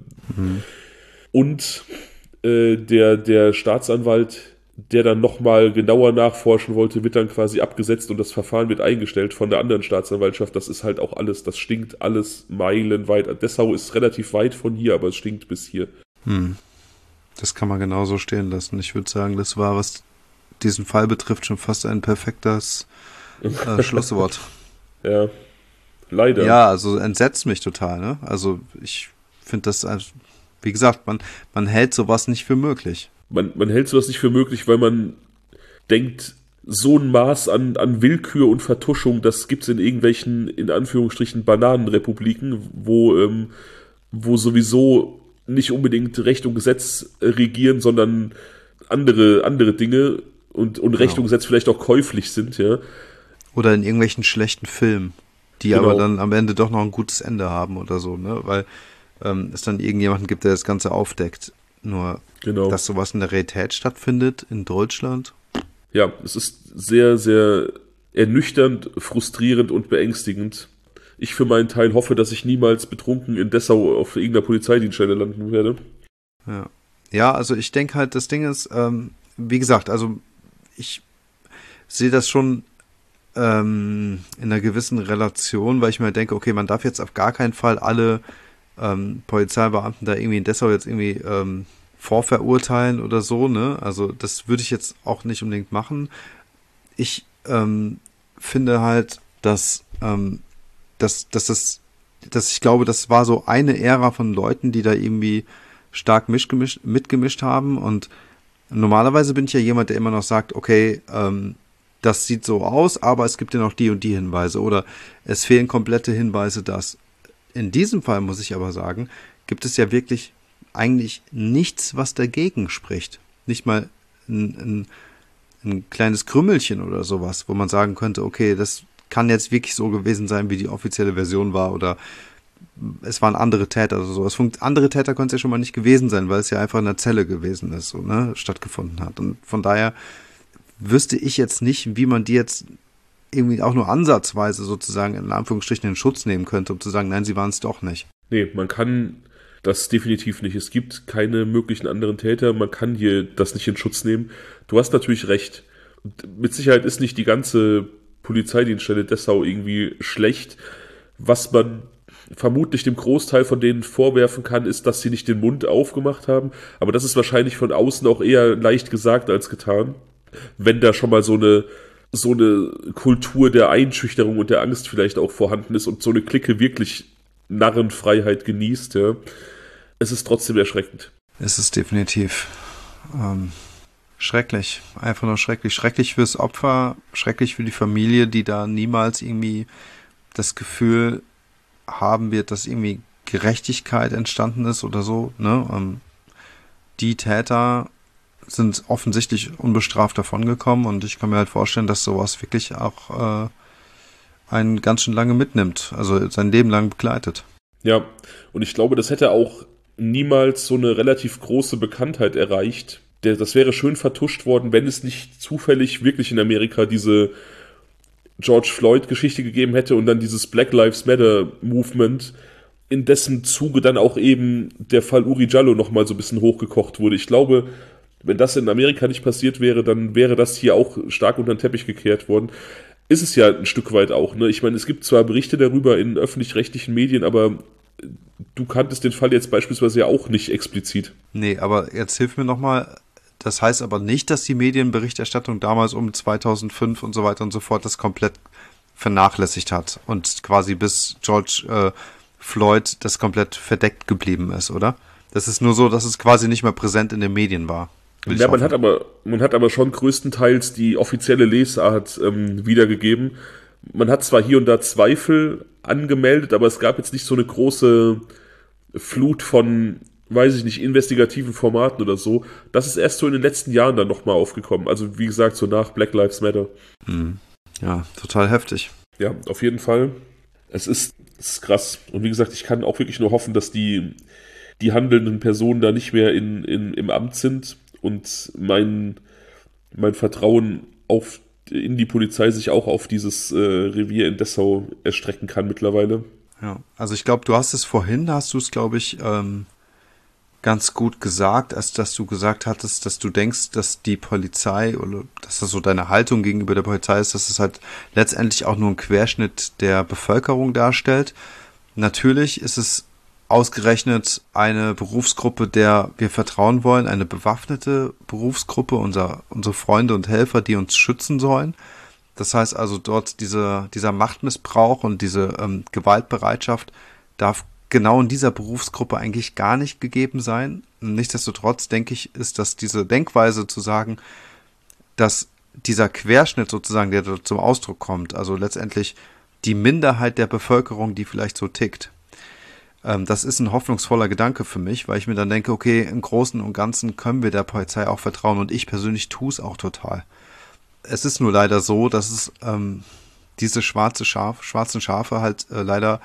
Und der Staatsanwalt, der dann nochmal genauer nachforschen wollte, wird dann quasi abgesetzt und das Verfahren wird eingestellt von der anderen Staatsanwaltschaft. Das ist halt auch alles, das stinkt alles meilenweit. Dessau ist relativ weit von hier, aber es stinkt bis hier. Das kann man genauso stehen lassen. Ich würde sagen, das war, was diesen Fall betrifft, schon fast ein perfektes Schlusswort. Ja, leider. Ja, also entsetzt mich total, ne? Also ich finde das, wie gesagt, man hält sowas nicht für möglich. Man hält sowas nicht für möglich, weil man denkt, so ein Maß an Willkür und Vertuschung, das gibt's in irgendwelchen, in Anführungsstrichen, Bananenrepubliken, wo sowieso nicht unbedingt Recht und Gesetz regieren, sondern andere Dinge und Recht und Gesetz vielleicht auch käuflich sind, ja. Oder in irgendwelchen schlechten Filmen, die Genau. aber dann am Ende doch noch ein gutes Ende haben oder so, ne? Weil es dann irgendjemanden gibt, der das Ganze aufdeckt. Nur, dass sowas in der Realität stattfindet, in Deutschland. Ja, es ist sehr, sehr ernüchternd, frustrierend und beängstigend. Ich für meinen Teil hoffe, dass ich niemals betrunken in Dessau auf irgendeiner Polizeidienststelle landen werde. Ja, also ich denke halt, das Ding ist, wie gesagt, also ich sehe das schon in einer gewissen Relation, weil ich mir denke, okay, man darf jetzt auf gar keinen Fall alle Polizeibeamten da irgendwie in Dessau jetzt irgendwie vorverurteilen oder so, ne? Also das würde ich jetzt auch nicht unbedingt machen. Ich finde halt, dass ich glaube, das war so eine Ära von Leuten, die da irgendwie stark mitgemischt haben, und normalerweise bin ich ja jemand, der immer noch sagt, okay, das sieht so aus, aber es gibt ja noch die und die Hinweise oder es fehlen komplette Hinweise, dass. In diesem Fall muss ich aber sagen, gibt es ja wirklich eigentlich nichts, was dagegen spricht. Nicht mal ein kleines Krümmelchen oder sowas, wo man sagen könnte, okay, das kann jetzt wirklich so gewesen sein, wie die offizielle Version war, oder es waren andere Täter oder sowas. Andere Täter können es ja schon mal nicht gewesen sein, weil es ja einfach in der Zelle gewesen ist, so, ne, stattgefunden hat. Und von daher wüsste ich jetzt nicht, wie man die jetzt irgendwie auch nur ansatzweise sozusagen in Anführungsstrichen in Schutz nehmen könnte, um zu sagen, nein, sie waren es doch nicht. Nee, man kann das definitiv nicht. Es gibt keine möglichen anderen Täter. Man kann hier das nicht in Schutz nehmen. Du hast natürlich recht. Mit Sicherheit ist nicht die ganze Polizeidienststelle Dessau irgendwie schlecht. Was man vermutlich dem Großteil von denen vorwerfen kann, ist, dass sie nicht den Mund aufgemacht haben. Aber das ist wahrscheinlich von außen auch eher leicht gesagt als getan. Wenn da schon mal so eine Kultur der Einschüchterung und der Angst vielleicht auch vorhanden ist und so eine Clique wirklich Narrenfreiheit genießt, ja. Es ist trotzdem erschreckend. Es ist definitiv schrecklich. Einfach nur schrecklich. Schrecklich fürs Opfer, schrecklich für die Familie, die da niemals irgendwie das Gefühl haben wird, dass irgendwie Gerechtigkeit entstanden ist oder so, ne? Die Täter sind offensichtlich unbestraft davongekommen, und ich kann mir halt vorstellen, dass sowas wirklich auch einen ganz schön lange mitnimmt, also sein Leben lang begleitet. Ja, und ich glaube, das hätte auch niemals so eine relativ große Bekanntheit erreicht. Das wäre schön vertuscht worden, wenn es nicht zufällig wirklich in Amerika diese George Floyd-Geschichte gegeben hätte und dann dieses Black Lives Matter Movement, in dessen Zuge dann auch eben der Fall Uri Jallo nochmal so ein bisschen hochgekocht wurde. Ich glaube, wenn das in Amerika nicht passiert wäre, dann wäre das hier auch stark unter den Teppich gekehrt worden. Ist es ja ein Stück weit auch, ne? Ich meine, es gibt zwar Berichte darüber in öffentlich-rechtlichen Medien, aber du kanntest den Fall jetzt beispielsweise ja auch nicht explizit. Nee, aber jetzt hilf mir nochmal. Das heißt aber nicht, dass die Medienberichterstattung damals um 2005 und so weiter und so fort das komplett vernachlässigt hat und quasi bis George Floyd das komplett verdeckt geblieben ist, oder? Das ist nur so, dass es quasi nicht mehr präsent in den Medien war. Ja, man hat aber schon größtenteils die offizielle Lesart wiedergegeben. Man hat zwar hier und da Zweifel angemeldet, aber es gab jetzt nicht so eine große Flut von, weiß ich nicht, investigativen Formaten oder so. Das ist erst so in den letzten Jahren dann nochmal aufgekommen. Also wie gesagt, so nach Black Lives Matter. Ja, total heftig. Ja, auf jeden Fall. Es ist krass. Und wie gesagt, ich kann auch wirklich nur hoffen, dass die handelnden Personen da nicht mehr im Amt sind und mein Vertrauen in die Polizei sich auch auf dieses Revier in Dessau erstrecken kann mittlerweile. Ja, also ich glaube, hast du es, glaube ich, ganz gut gesagt, als dass du gesagt hattest, dass du denkst, dass die Polizei oder dass das so deine Haltung gegenüber der Polizei ist, dass es halt letztendlich auch nur ein Querschnitt der Bevölkerung darstellt. Natürlich ist es ausgerechnet eine Berufsgruppe, der wir vertrauen wollen, eine bewaffnete Berufsgruppe, unsere Freunde und Helfer, die uns schützen sollen. Das heißt also dort dieser Machtmissbrauch und diese Gewaltbereitschaft darf genau in dieser Berufsgruppe eigentlich gar nicht gegeben sein. Nichtsdestotrotz denke ich, ist das diese Denkweise zu sagen, dass dieser Querschnitt sozusagen, der dort zum Ausdruck kommt, also letztendlich die Minderheit der Bevölkerung, die vielleicht so tickt. Das ist ein hoffnungsvoller Gedanke für mich, weil ich mir dann denke, okay, im Großen und Ganzen können wir der Polizei auch vertrauen und ich persönlich tue es auch total. Es ist nur leider so, dass es diese schwarzen Schafe halt leider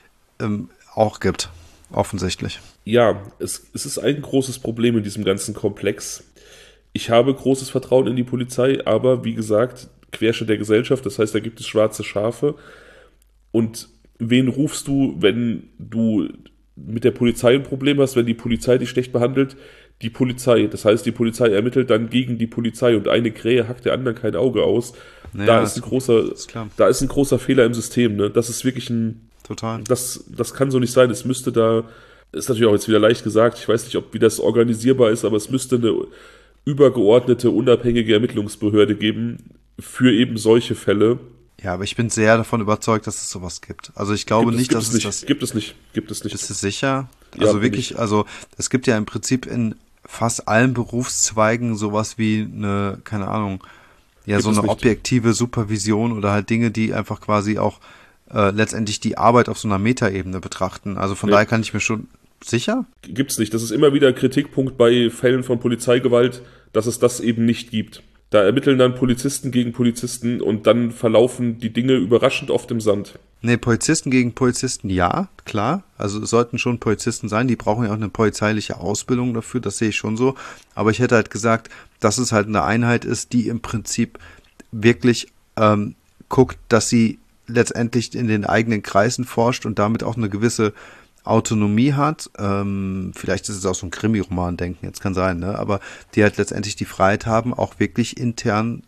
auch gibt, offensichtlich. Ja, es ist ein großes Problem in diesem ganzen Komplex. Ich habe großes Vertrauen in die Polizei, aber wie gesagt, Querschnitt der Gesellschaft, das heißt, da gibt es schwarze Schafe. Und wen rufst du, wenn du mit der Polizei ein Problem hast, wenn die Polizei dich schlecht behandelt? Die Polizei. Das heißt, die Polizei ermittelt dann gegen die Polizei und eine Krähe hackt der anderen kein Auge aus. Naja, Da ist ein großer Fehler im System. Ne? Das ist wirklich total. das kann so nicht sein. Es müsste da, ist natürlich auch jetzt wieder leicht gesagt, ich weiß nicht, wie das organisierbar ist, aber es müsste eine übergeordnete, unabhängige Ermittlungsbehörde geben für eben solche Fälle. Ja, aber ich bin sehr davon überzeugt, dass es sowas gibt. Also ich glaube nicht, dass es das... Gibt es nicht. Bist du sicher? Ja, Also wirklich, also es gibt ja im Prinzip in fast allen Berufszweigen sowas wie eine, keine Ahnung, ja, so eine objektive Supervision oder halt Dinge, die einfach quasi auch letztendlich die Arbeit auf so einer Metaebene betrachten. Also von daher kann ich mir schon... Sicher? Gibt's nicht. Das ist immer wieder Kritikpunkt bei Fällen von Polizeigewalt, dass es das eben nicht gibt. Da ermitteln dann Polizisten gegen Polizisten und dann verlaufen die Dinge überraschend oft im Sand. Nee, Polizisten gegen Polizisten, ja, klar. Also es sollten schon Polizisten sein, die brauchen ja auch eine polizeiliche Ausbildung dafür, das sehe ich schon so. Aber ich hätte halt gesagt, dass es halt eine Einheit ist, die im Prinzip wirklich guckt, dass sie letztendlich in den eigenen Kreisen forscht und damit auch eine gewisse Autonomie hat, vielleicht ist es auch so ein Krimi-Roman denken, jetzt kann sein, ne? Aber die halt letztendlich die Freiheit haben, auch wirklich intern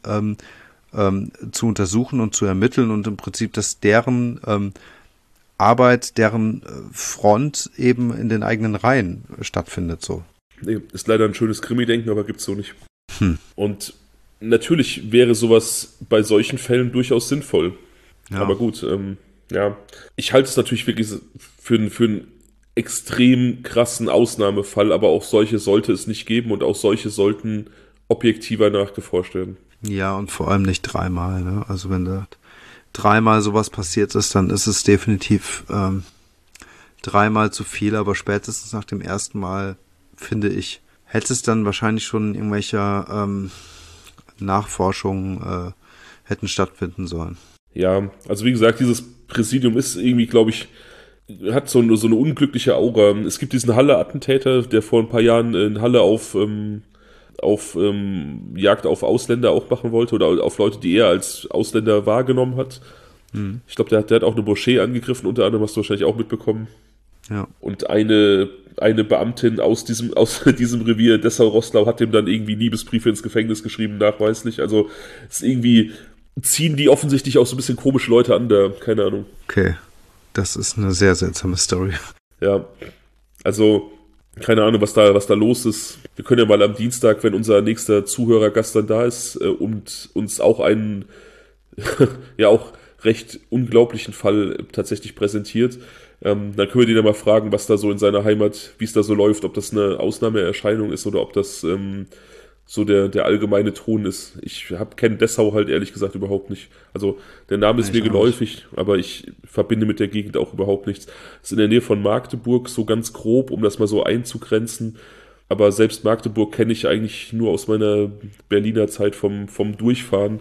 zu untersuchen und zu ermitteln und im Prinzip, dass deren Arbeit, deren Front eben in den eigenen Reihen stattfindet, so. Nee, ist leider ein schönes Krimi-Denken, aber gibt's so nicht. Und natürlich wäre sowas bei solchen Fällen durchaus sinnvoll. Ja. Aber gut, ja, ich halte es natürlich wirklich für einen extrem krassen Ausnahmefall, aber auch solche sollte es nicht geben und auch solche sollten objektiver nachgeforscht werden. Ja, und vor allem nicht dreimal, ne? Also wenn da dreimal sowas passiert ist, dann ist es definitiv dreimal zu viel, aber spätestens nach dem ersten Mal, finde ich, hätte es dann wahrscheinlich schon irgendwelche Nachforschungen hätten stattfinden sollen. Ja, also wie gesagt, dieses Präsidium ist irgendwie, glaube ich, hat so eine unglückliche Aura. Es gibt diesen Halle-Attentäter, der vor ein paar Jahren in Halle auf Jagd auf Ausländer auch machen wollte oder auf Leute, die er als Ausländer wahrgenommen hat. Ich glaube, der hat auch eine Moschee angegriffen, unter anderem hast du wahrscheinlich auch mitbekommen. Ja. Und eine Beamtin aus diesem Revier Dessau-Roßlau hat dem dann irgendwie Liebesbriefe ins Gefängnis geschrieben, nachweislich. Also es ist irgendwie, ziehen die offensichtlich auch so ein bisschen komische Leute an da, keine Ahnung. Okay, das ist eine sehr seltsame Story. Ja, also keine Ahnung, was da los ist. Wir können ja mal am Dienstag, wenn unser nächster Zuhörergast dann da ist und uns auch einen ja auch recht unglaublichen Fall tatsächlich präsentiert, dann können wir den ja mal fragen, was da so in seiner Heimat, wie es da so läuft, ob das eine Ausnahmeerscheinung ist oder ob das so der allgemeine Ton ist. Ich kenne Dessau halt ehrlich gesagt überhaupt nicht. Also der Name ist mir geläufig, aber ich verbinde mit der Gegend auch überhaupt nichts. Es ist in der Nähe von Magdeburg, so ganz grob, um das mal so einzugrenzen. Aber selbst Magdeburg kenne ich eigentlich nur aus meiner Berliner Zeit vom Durchfahren.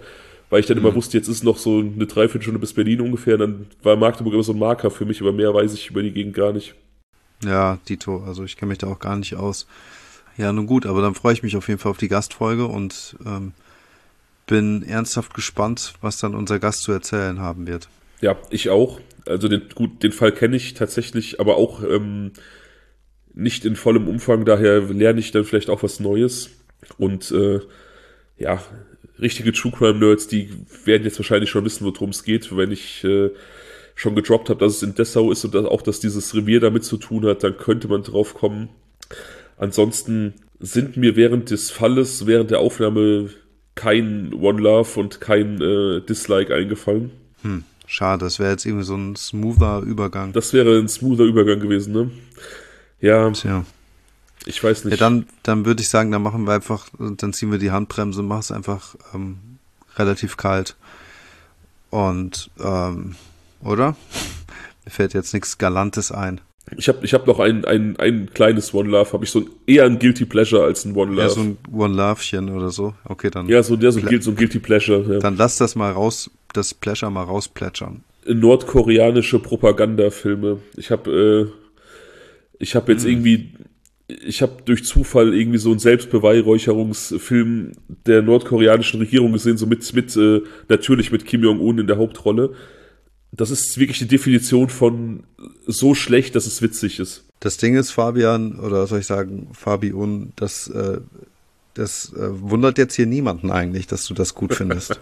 weil ich dann immer wusste, jetzt ist noch so eine Dreiviertelstunde bis Berlin ungefähr, dann war Magdeburg immer so ein Marker für mich, aber mehr weiß ich über die Gegend gar nicht. Ja, Dito, also ich kenne mich da auch gar nicht aus. Ja, nun gut, aber dann freue ich mich auf jeden Fall auf die Gastfolge und bin ernsthaft gespannt, was dann unser Gast zu erzählen haben wird. Ja, ich auch. Also den Fall kenne ich tatsächlich, aber auch nicht in vollem Umfang, daher lerne ich dann vielleicht auch was Neues. Und ja, richtige True Crime Nerds, die werden jetzt wahrscheinlich schon wissen, worum es geht, wenn ich schon gedroppt habe, dass es in Dessau ist und dass dieses Revier damit zu tun hat, dann könnte man drauf kommen. Ansonsten sind mir während des Falles, während der Aufnahme kein One Love und kein Dislike eingefallen. Schade, das wäre jetzt irgendwie so ein smoother Übergang. Das wäre ein smoother Übergang gewesen, ne? Ja, Tja. ich weiß nicht. Ja, dann würde ich sagen, dann machen wir einfach, dann ziehen wir die Handbremse und machen es einfach relativ kalt. Und, oder? Mir fällt jetzt nichts Galantes ein. Ich hab noch ein kleines One Love, habe ich eher ein Guilty Pleasure als ein One Love. Ja, so ein One Lovechen oder so. Okay, dann. Ja, so ein Guilty Pleasure. Ja. Dann lass das mal raus, das Pleasure mal rausplätschern. Nordkoreanische Propagandafilme. Ich habe jetzt irgendwie, ich habe durch Zufall irgendwie so einen Selbstbeweihräucherungsfilm der nordkoreanischen Regierung gesehen, so natürlich mit Kim Jong-un in der Hauptrolle. Das ist wirklich die Definition von so schlecht, dass es witzig ist. Das Ding ist, Fabian, oder soll ich sagen, Fabian, das wundert jetzt hier niemanden eigentlich, dass du das gut findest.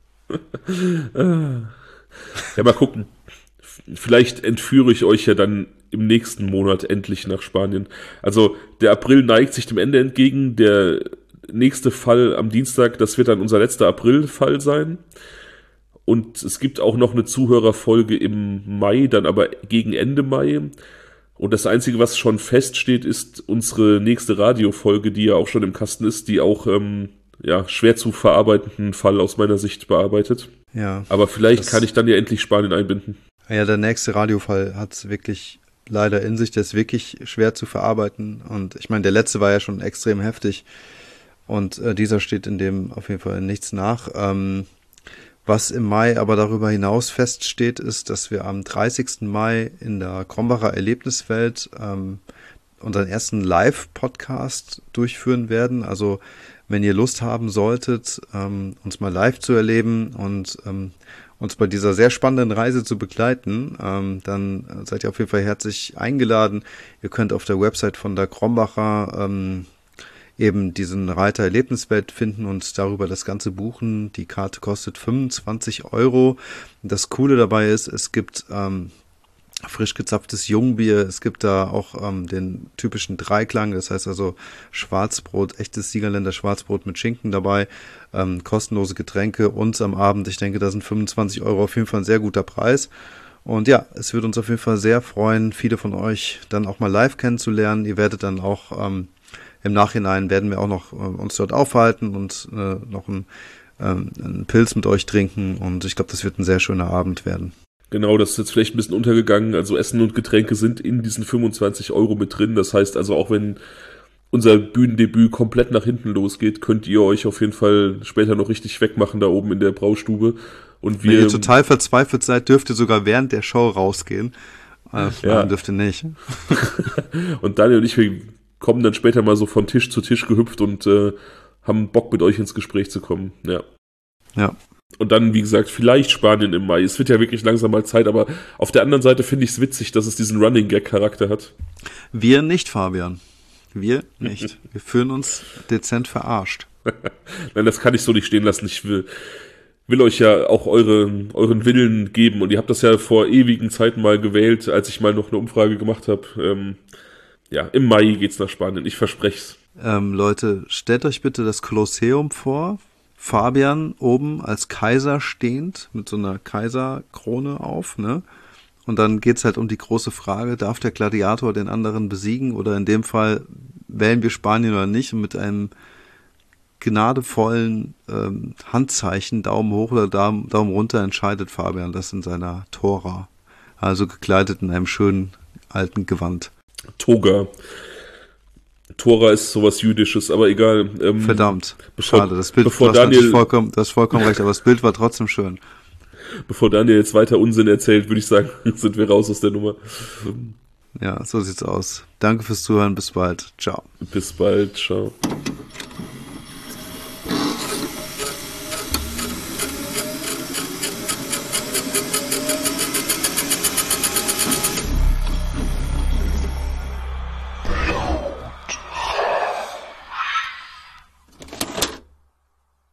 Ja, mal gucken. Vielleicht entführe ich euch ja dann im nächsten Monat endlich nach Spanien. Also der April neigt sich dem Ende entgegen. Der nächste Fall am Dienstag, das wird dann unser letzter April-Fall sein. Und es gibt auch noch eine Zuhörerfolge im Mai, dann aber gegen Ende Mai. Und das Einzige, was schon feststeht, ist unsere nächste Radiofolge, die ja auch schon im Kasten ist, die auch schwer zu verarbeitenden Fall aus meiner Sicht bearbeitet. Ja. Aber vielleicht kann ich dann ja endlich Spanien einbinden. Ja, der nächste Radiofall hat es wirklich leider in sich, der ist wirklich schwer zu verarbeiten. Und ich meine, der letzte war ja schon extrem heftig. Und dieser steht in dem auf jeden Fall nichts nach. Was im Mai aber darüber hinaus feststeht, ist, dass wir am 30. Mai in der Krombacher Erlebniswelt unseren ersten Live-Podcast durchführen werden. Also wenn ihr Lust haben solltet, uns mal live zu erleben und uns bei dieser sehr spannenden Reise zu begleiten, dann seid ihr auf jeden Fall herzlich eingeladen. Ihr könnt auf der Website von der Krombacher eben diesen Reiter Erlebniswelt finden und darüber das Ganze buchen. Die Karte kostet 25 €. Das Coole dabei ist, es gibt frisch gezapftes Jungbier, es gibt da auch den typischen Dreiklang, das heißt also Schwarzbrot, echtes Siegerländer Schwarzbrot mit Schinken dabei, kostenlose Getränke und am Abend, ich denke, da sind 25 € auf jeden Fall ein sehr guter Preis. Und ja, es würde uns auf jeden Fall sehr freuen, viele von euch dann auch mal live kennenzulernen. Ihr werdet dann auch im Nachhinein werden wir auch noch uns dort aufhalten und noch einen Pilz mit euch trinken und ich glaube, das wird ein sehr schöner Abend werden. Genau, das ist jetzt vielleicht ein bisschen untergegangen. Also Essen und Getränke sind in diesen 25 € mit drin. Das heißt also, auch wenn unser Bühnendebüt komplett nach hinten losgeht, könnt ihr euch auf jeden Fall später noch richtig wegmachen da oben in der Braustube. Und wenn ihr total verzweifelt seid, dürft ihr sogar während der Show rausgehen. Nein, dürft ihr nicht. Und Daniel und ich, wir kommen dann später mal so von Tisch zu Tisch gehüpft und haben Bock, mit euch ins Gespräch zu kommen. Ja. Und dann, wie gesagt, vielleicht Spanien im Mai. Es wird ja wirklich langsam mal Zeit, aber auf der anderen Seite finde ich es witzig, dass es diesen Running-Gag-Charakter hat. Wir nicht, Fabian. Wir nicht. Wir fühlen uns dezent verarscht. Nein, das kann ich so nicht stehen lassen. Ich will euch ja auch euren Willen geben. Und ihr habt das ja vor ewigen Zeiten mal gewählt, als ich mal noch eine Umfrage gemacht habe. Im Mai geht's nach Spanien. Ich verspreche es. Leute, stellt euch bitte das Kolosseum vor. Fabian oben als Kaiser stehend mit so einer Kaiserkrone auf, ne? Und dann geht's halt um die große Frage, darf der Gladiator den anderen besiegen oder in dem Fall wählen wir Spanien oder nicht? Und mit einem gnadevollen Handzeichen, Daumen hoch oder Daumen runter, entscheidet Fabian das in seiner Tora. Also gekleidet in einem schönen alten Gewand. Toga. Tora ist sowas Jüdisches, aber egal. Verdammt, schade. Das Bild, bevor du hast vollkommen recht, aber das Bild war trotzdem schön. Bevor Daniel jetzt weiter Unsinn erzählt, würde ich sagen, sind wir raus aus der Nummer. Ja, so sieht's aus. Danke fürs Zuhören, bis bald. Ciao. Bis bald, ciao.